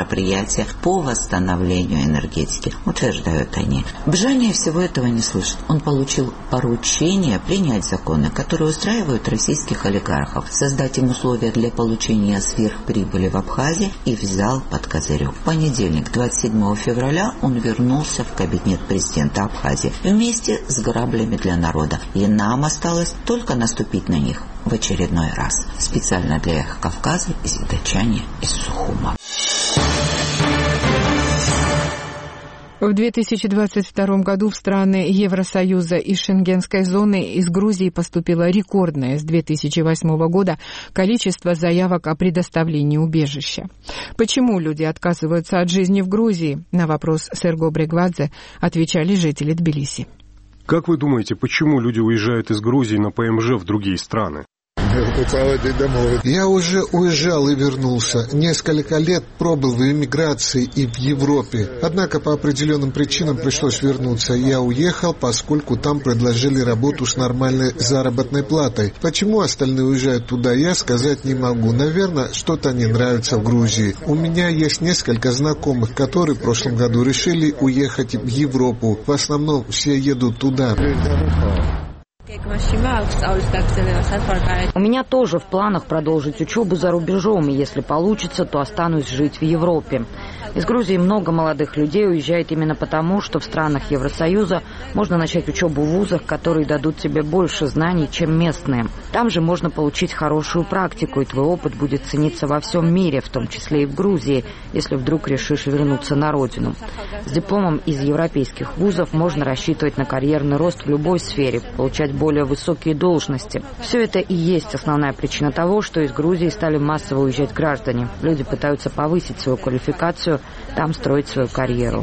предприятия по восстановлению энергетики, утверждают они. Бжания всего этого не слышит. Он получил поручение принять законы, которые устраивают российских олигархов, создать им условия для получения сверхприбыли в Абхазии и взял под козырек. В понедельник, двадцать седьмого февраля, он вернулся в кабинет президента Абхазии вместе с граблями для народа. И нам осталось только наступить на них в очередной раз. Специально для Эхо Кавказа из Видачани из Сухума. В две тысячи двадцать втором году в страны Евросоюза и Шенгенской зоны из Грузии поступило рекордное с две тысячи восьмого года количество заявок о предоставлении убежища. Почему люди отказываются от жизни в Грузии? На вопрос Серго Брегвадзе отвечали жители Тбилиси. Как вы думаете, почему люди уезжают из Грузии на ПМЖ в другие страны? Я уже уезжал и вернулся. Несколько лет пробыл в эмиграции и в Европе. Однако по определенным причинам пришлось вернуться. Я уехал, поскольку там предложили работу с нормальной заработной платой. Почему остальные уезжают туда, я сказать не могу. Наверное, что-то не нравится в Грузии. У меня есть несколько знакомых, которые в прошлом году решили уехать в Европу. В основном все едут туда. У меня тоже в планах продолжить учебу за рубежом, и если получится, то останусь жить в Европе. Из Грузии много молодых людей уезжает именно потому, что в странах Евросоюза можно начать учебу в вузах, которые дадут тебе больше знаний, чем местные. Там же можно получить хорошую практику, и твой опыт будет цениться во всем мире, в том числе и в Грузии, если вдруг решишь вернуться на родину. С дипломом из европейских вузов можно рассчитывать на карьерный рост в любой сфере, получать более высокие должности. Все это и есть основная причина того, что из Грузии стали массово уезжать граждане. Люди пытаются повысить свою квалификацию, там строить свою карьеру.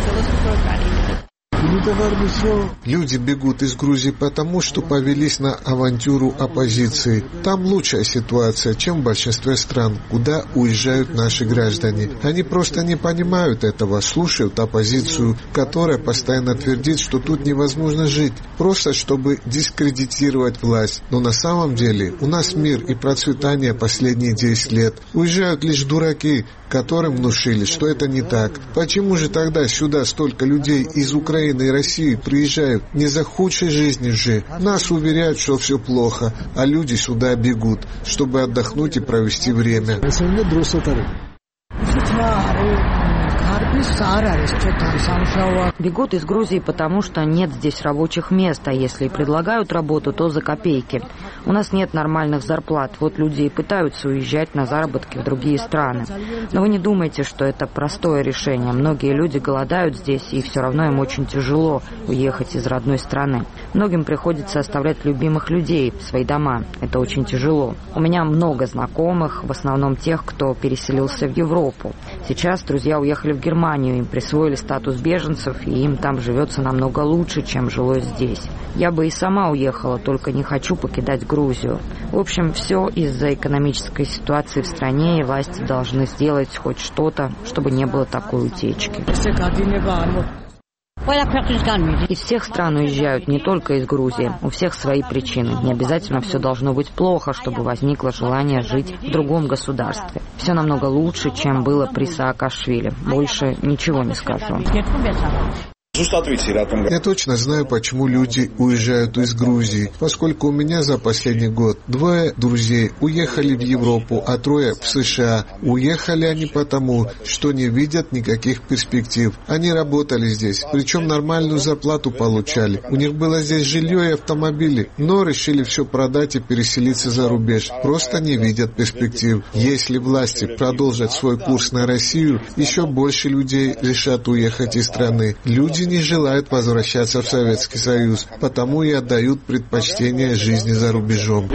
Люди бегут из Грузии потому, что повелись на авантюру оппозиции. Там лучшая ситуация, чем в большинстве стран, куда уезжают наши граждане. Они просто не понимают этого, слушают оппозицию, которая постоянно твердит, что тут невозможно жить, просто чтобы дискредитировать власть. Но на самом деле у нас мир и процветание последние десять лет. Уезжают лишь дураки, которым внушили, что это не так. Почему же тогда сюда столько людей из Украины и России приезжают? Не за худшей жизнью же. Нас уверяют, что все плохо, а люди сюда бегут, чтобы отдохнуть и провести время. Бегут из Грузии, потому что нет здесь рабочих мест, а если и предлагают работу, то за копейки. У нас нет нормальных зарплат, вот люди и пытаются уезжать на заработки в другие страны. Но вы не думайте, что это простое решение. Многие люди голодают здесь, и все равно им очень тяжело уехать из родной страны. Многим приходится оставлять любимых людей, свои дома. Это очень тяжело. У меня много знакомых, в основном тех, кто переселился в Европу. Сейчас друзья уехали в Германию, им присвоили статус беженцев, и им там живется намного лучше, чем жилось здесь. Я бы и сама уехала, только не хочу покидать Грузию. В общем, все из-за экономической ситуации в стране, и власти должны сделать хоть что-то, чтобы не было такой утечки. Из всех стран уезжают, не только из Грузии. У всех свои причины. Не обязательно все должно быть плохо, чтобы возникло желание жить в другом государстве. Все намного лучше, чем было при Саакашвили. Больше ничего не скажу. Я точно знаю, почему люди уезжают из Грузии, поскольку у меня за последний год двое друзей уехали в Европу, а трое в США. Уехали они потому, что не видят никаких перспектив. Они работали здесь, причем нормальную зарплату получали. У них было здесь жилье и автомобили, но решили все продать и переселиться за рубеж. Просто не видят перспектив. Если власти продолжат свой курс на Россию, еще больше людей решат уехать из страны. Люди не желают возвращаться в Советский Союз, потому и отдают предпочтение жизни за рубежом.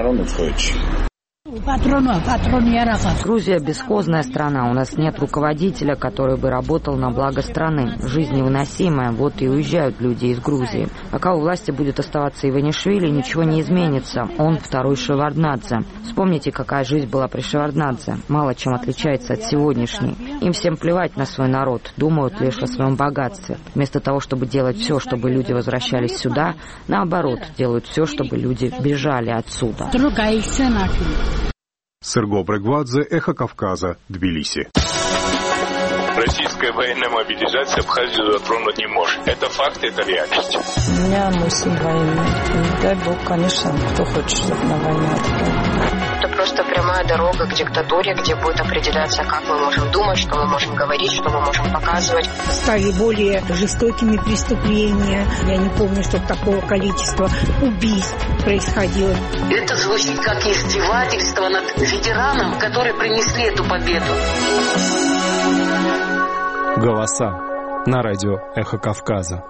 Грузия бесхозная страна, у нас нет руководителя, который бы работал на благо страны. Жизнь невыносимая, вот и уезжают люди из Грузии. Пока у власти будет оставаться Иванишвили, ничего не изменится. Он второй Шеварднадзе. Вспомните, какая жизнь была при Шеварднадзе. Мало чем отличается от сегодняшней. Им всем плевать на свой народ, думают лишь о своем богатстве. Вместо того, чтобы делать все, чтобы люди возвращались сюда, наоборот, делают все, чтобы люди бежали отсюда. Серго Брегвадзе, Эхо Кавказа, Тбилиси. Российская военная мобилизация Абхазию затронуть не может. Это факт, это реальность. У меня мой сын военный. Дай Бог, конечно, кто хочет, чтобы на войне отправили. Это просто прямая дорога к диктатуре, где будет определяться, как мы можем думать, что мы можем говорить, что мы можем показывать. Стали более жестокими преступления. Я не помню, чтобы такого количества убийств происходило. Это звучит как издевательство над ветераном, которые принесли эту победу. Голоса на радио «Эхо Кавказа».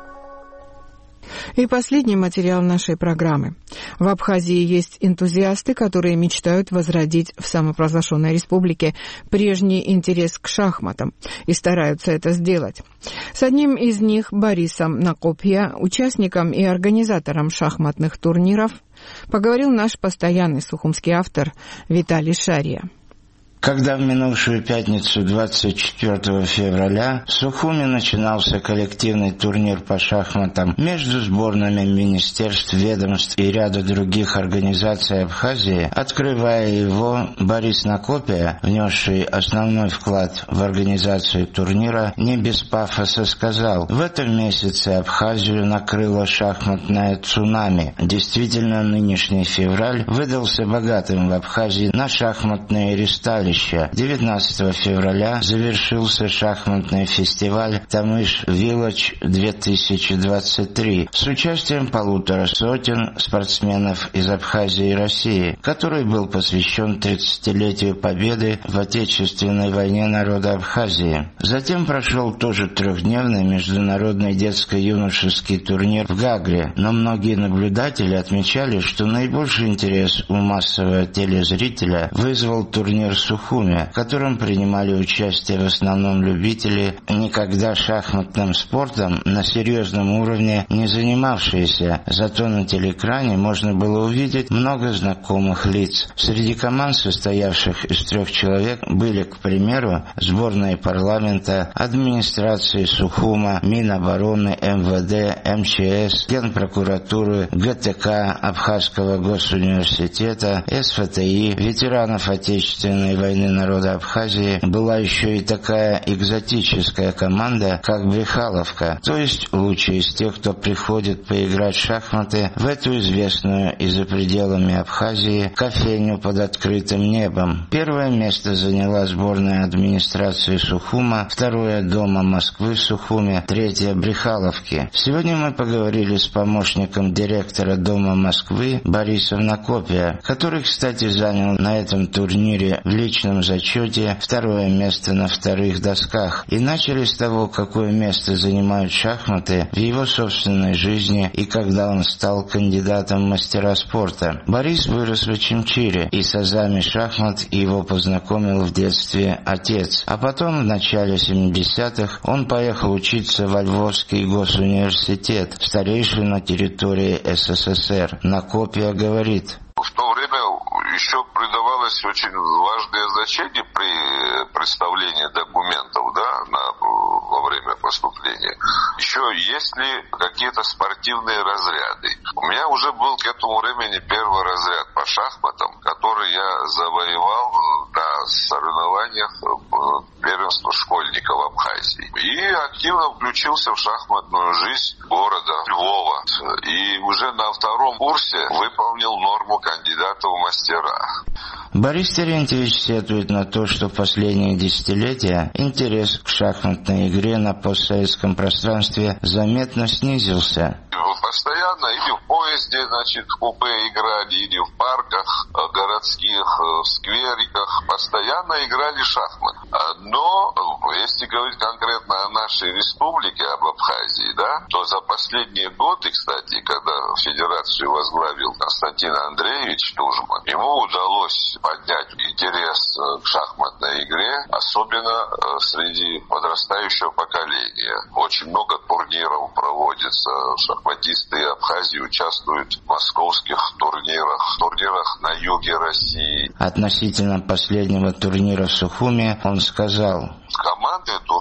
И последний материал нашей программы. В Абхазии есть энтузиасты, которые мечтают возродить в самопровозглашенной республике прежний интерес к шахматам и стараются это сделать. С одним из них, Борисом Накопья, участником и организатором шахматных турниров, поговорил наш постоянный сухумский автор Виталий Шария. Когда в минувшую пятницу, двадцать четвёртого февраля, в Сухуми начинался коллективный турнир по шахматам между сборными министерств, ведомств и ряда других организаций Абхазии, открывая его, Борис Накопья, внесший основной вклад в организацию турнира, не без пафоса сказал: «В этом месяце Абхазию накрыло шахматное цунами». Действительно, нынешний февраль выдался богатым в Абхазии на шахматные ресталища. девятнадцатого февраля завершился шахматный фестиваль «Тамыш Вилледж две тысячи двадцать три» с участием полутора сотен спортсменов из Абхазии и России, который был посвящен тридцатилетию победы в Отечественной войне народа Абхазии. Затем прошел тоже трехдневный международный детско-юношеский турнир в Гагре, но многие наблюдатели отмечали, что наибольший интерес у массового телезрителя вызвал турнир Сухуми, в котором принимали участие в основном любители, никогда шахматным спортом на серьезном уровне не занимавшиеся, зато на телеэкране можно было увидеть много знакомых лиц. Среди команд, состоявших из трех человек, были, к примеру, сборные парламента, администрации Сухума, Минобороны, эм вэ дэ, эм че эс, Генпрокуратуры, гэ тэ ка Абхазского госуниверситета, эс эф тэ и, ветеранов Отечественной войны народа Абхазии. Была еще и такая экзотическая команда, как Брехаловка, то есть лучшие из тех, кто приходит поиграть в шахматы в эту известную и за пределами Абхазии кофейню под открытым небом. Первое место заняла сборная администрации Сухума, второе Дома Москвы в Сухуме, третье Брехаловки. Сегодня мы поговорили с помощником директора Дома Москвы Борисом Накопья, который, кстати, занял на этом турнире в личном зачете второе место на вторых досках. И начали с того, какое место занимают шахматы в его собственной жизни и когда он стал кандидатом в мастера спорта. Борис вырос в Очимчире, и с азами шахмат его познакомил в детстве отец. А потом, в начале семидесятых, он поехал учиться во Львовский госуниверситет, старейший на территории эс эс эс эр. Накопья говорит: в то время еще придавалось очень важное значение при представлении документов, да, на, во время поступления. Еще есть ли какие-то спортивные разряды? У меня уже был к этому времени первый разряд по шахматам, который я завоевал на соревнованиях первенства школьников Абхазии. И активно включился в шахматную жизнь города Львова. И уже на втором курсе выполнил норму кандидата в мастера. Борис Терентьевич сетует на то, что в последние десятилетия интерес к шахматной игре на постсоветском пространстве заметно снизился. Постоянно или в поезде, значит, в купе играли, или в парках городских, в сквериках, постоянно играли шахматы. Но, если говорить конкретно о нашей республике, об Абхазии, да, то за последние годы, кстати, когда федерацию возглавил Константин Андреевич Тужман, ему удалось поднять интерес к шахматной игре, особенно среди подрастающего поколения. Очень много турниров проводится, шахматисты Абхазии участвуют в московских турнирах, турнирах на юге России. Относительно последнего турнира в Сухуме он сказал: командные турниры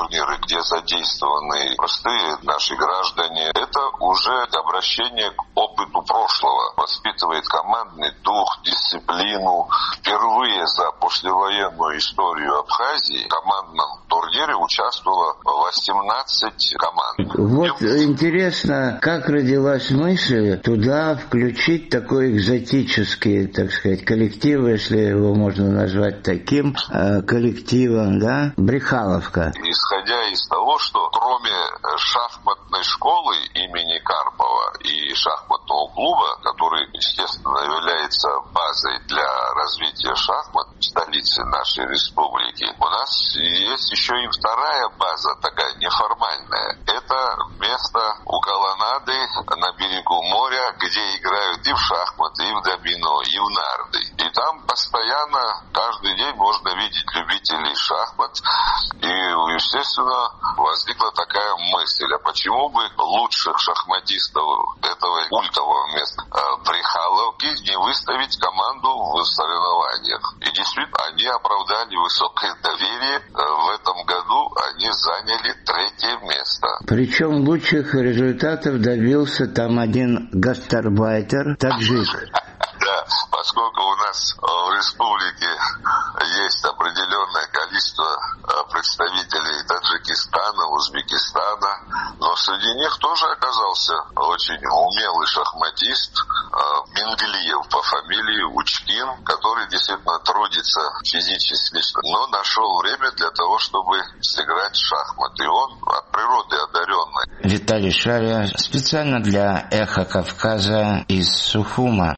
турниры, где задействованы простые наши граждане, это уже обращение к опыту прошлого. Воспитывает командный дух, дисциплину. Впервые за послевоенную историю Абхазии в командном турнире участвовало восемнадцать команд. Вот интересно, как родилась мысль туда включить такой экзотический, так сказать, коллектив, если его можно назвать таким э, коллективом, да, Брехаловка. Исходя из того, что кроме шахматной школы имени Карпова и шахматного клуба, который, естественно, является базой для развития шахмат в столице нашей республики, у нас есть еще и вторая база, такая неформальная. Это место у колоннады на берегу моря, где играют и в шахматы, и в домино, и в нарды. И там постоянно, каждый день можно видеть любителей шахмат. И, естественно, возникла такая мысль, а почему бы лучших шахматистов этого культового места Брехаловки не выставить команду в соревнованиях? И действительно, они оправдали высокое доверие. В этом году они заняли третье место. Причем лучших результатов добился там один гастарбайтер, таджик. Да, поскольку у нас в республике есть определенное количество представителей Таджикистана, Узбекистана, но среди них тоже оказался очень умелый шахматист Минглиев по фамилии Учкин, который действительно трудится физически, но нашел время для того, чтобы сыграть в шахматы. И он от природы одаренный. Виталий Шария специально для «Эхо Кавказа» из Сухума.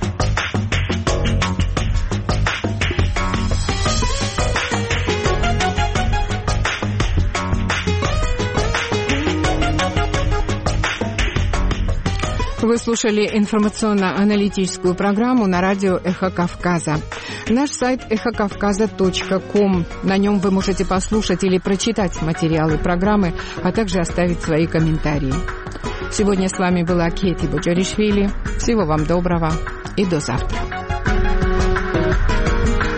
Вы слушали информационно-аналитическую программу на радио «Эхо Кавказа». Наш сайт эхо кавказа точка ком. На нем вы можете послушать или прочитать материалы программы, а также оставить свои комментарии. Сегодня с вами была Кети Боджоришвили. Всего вам доброго и до завтра.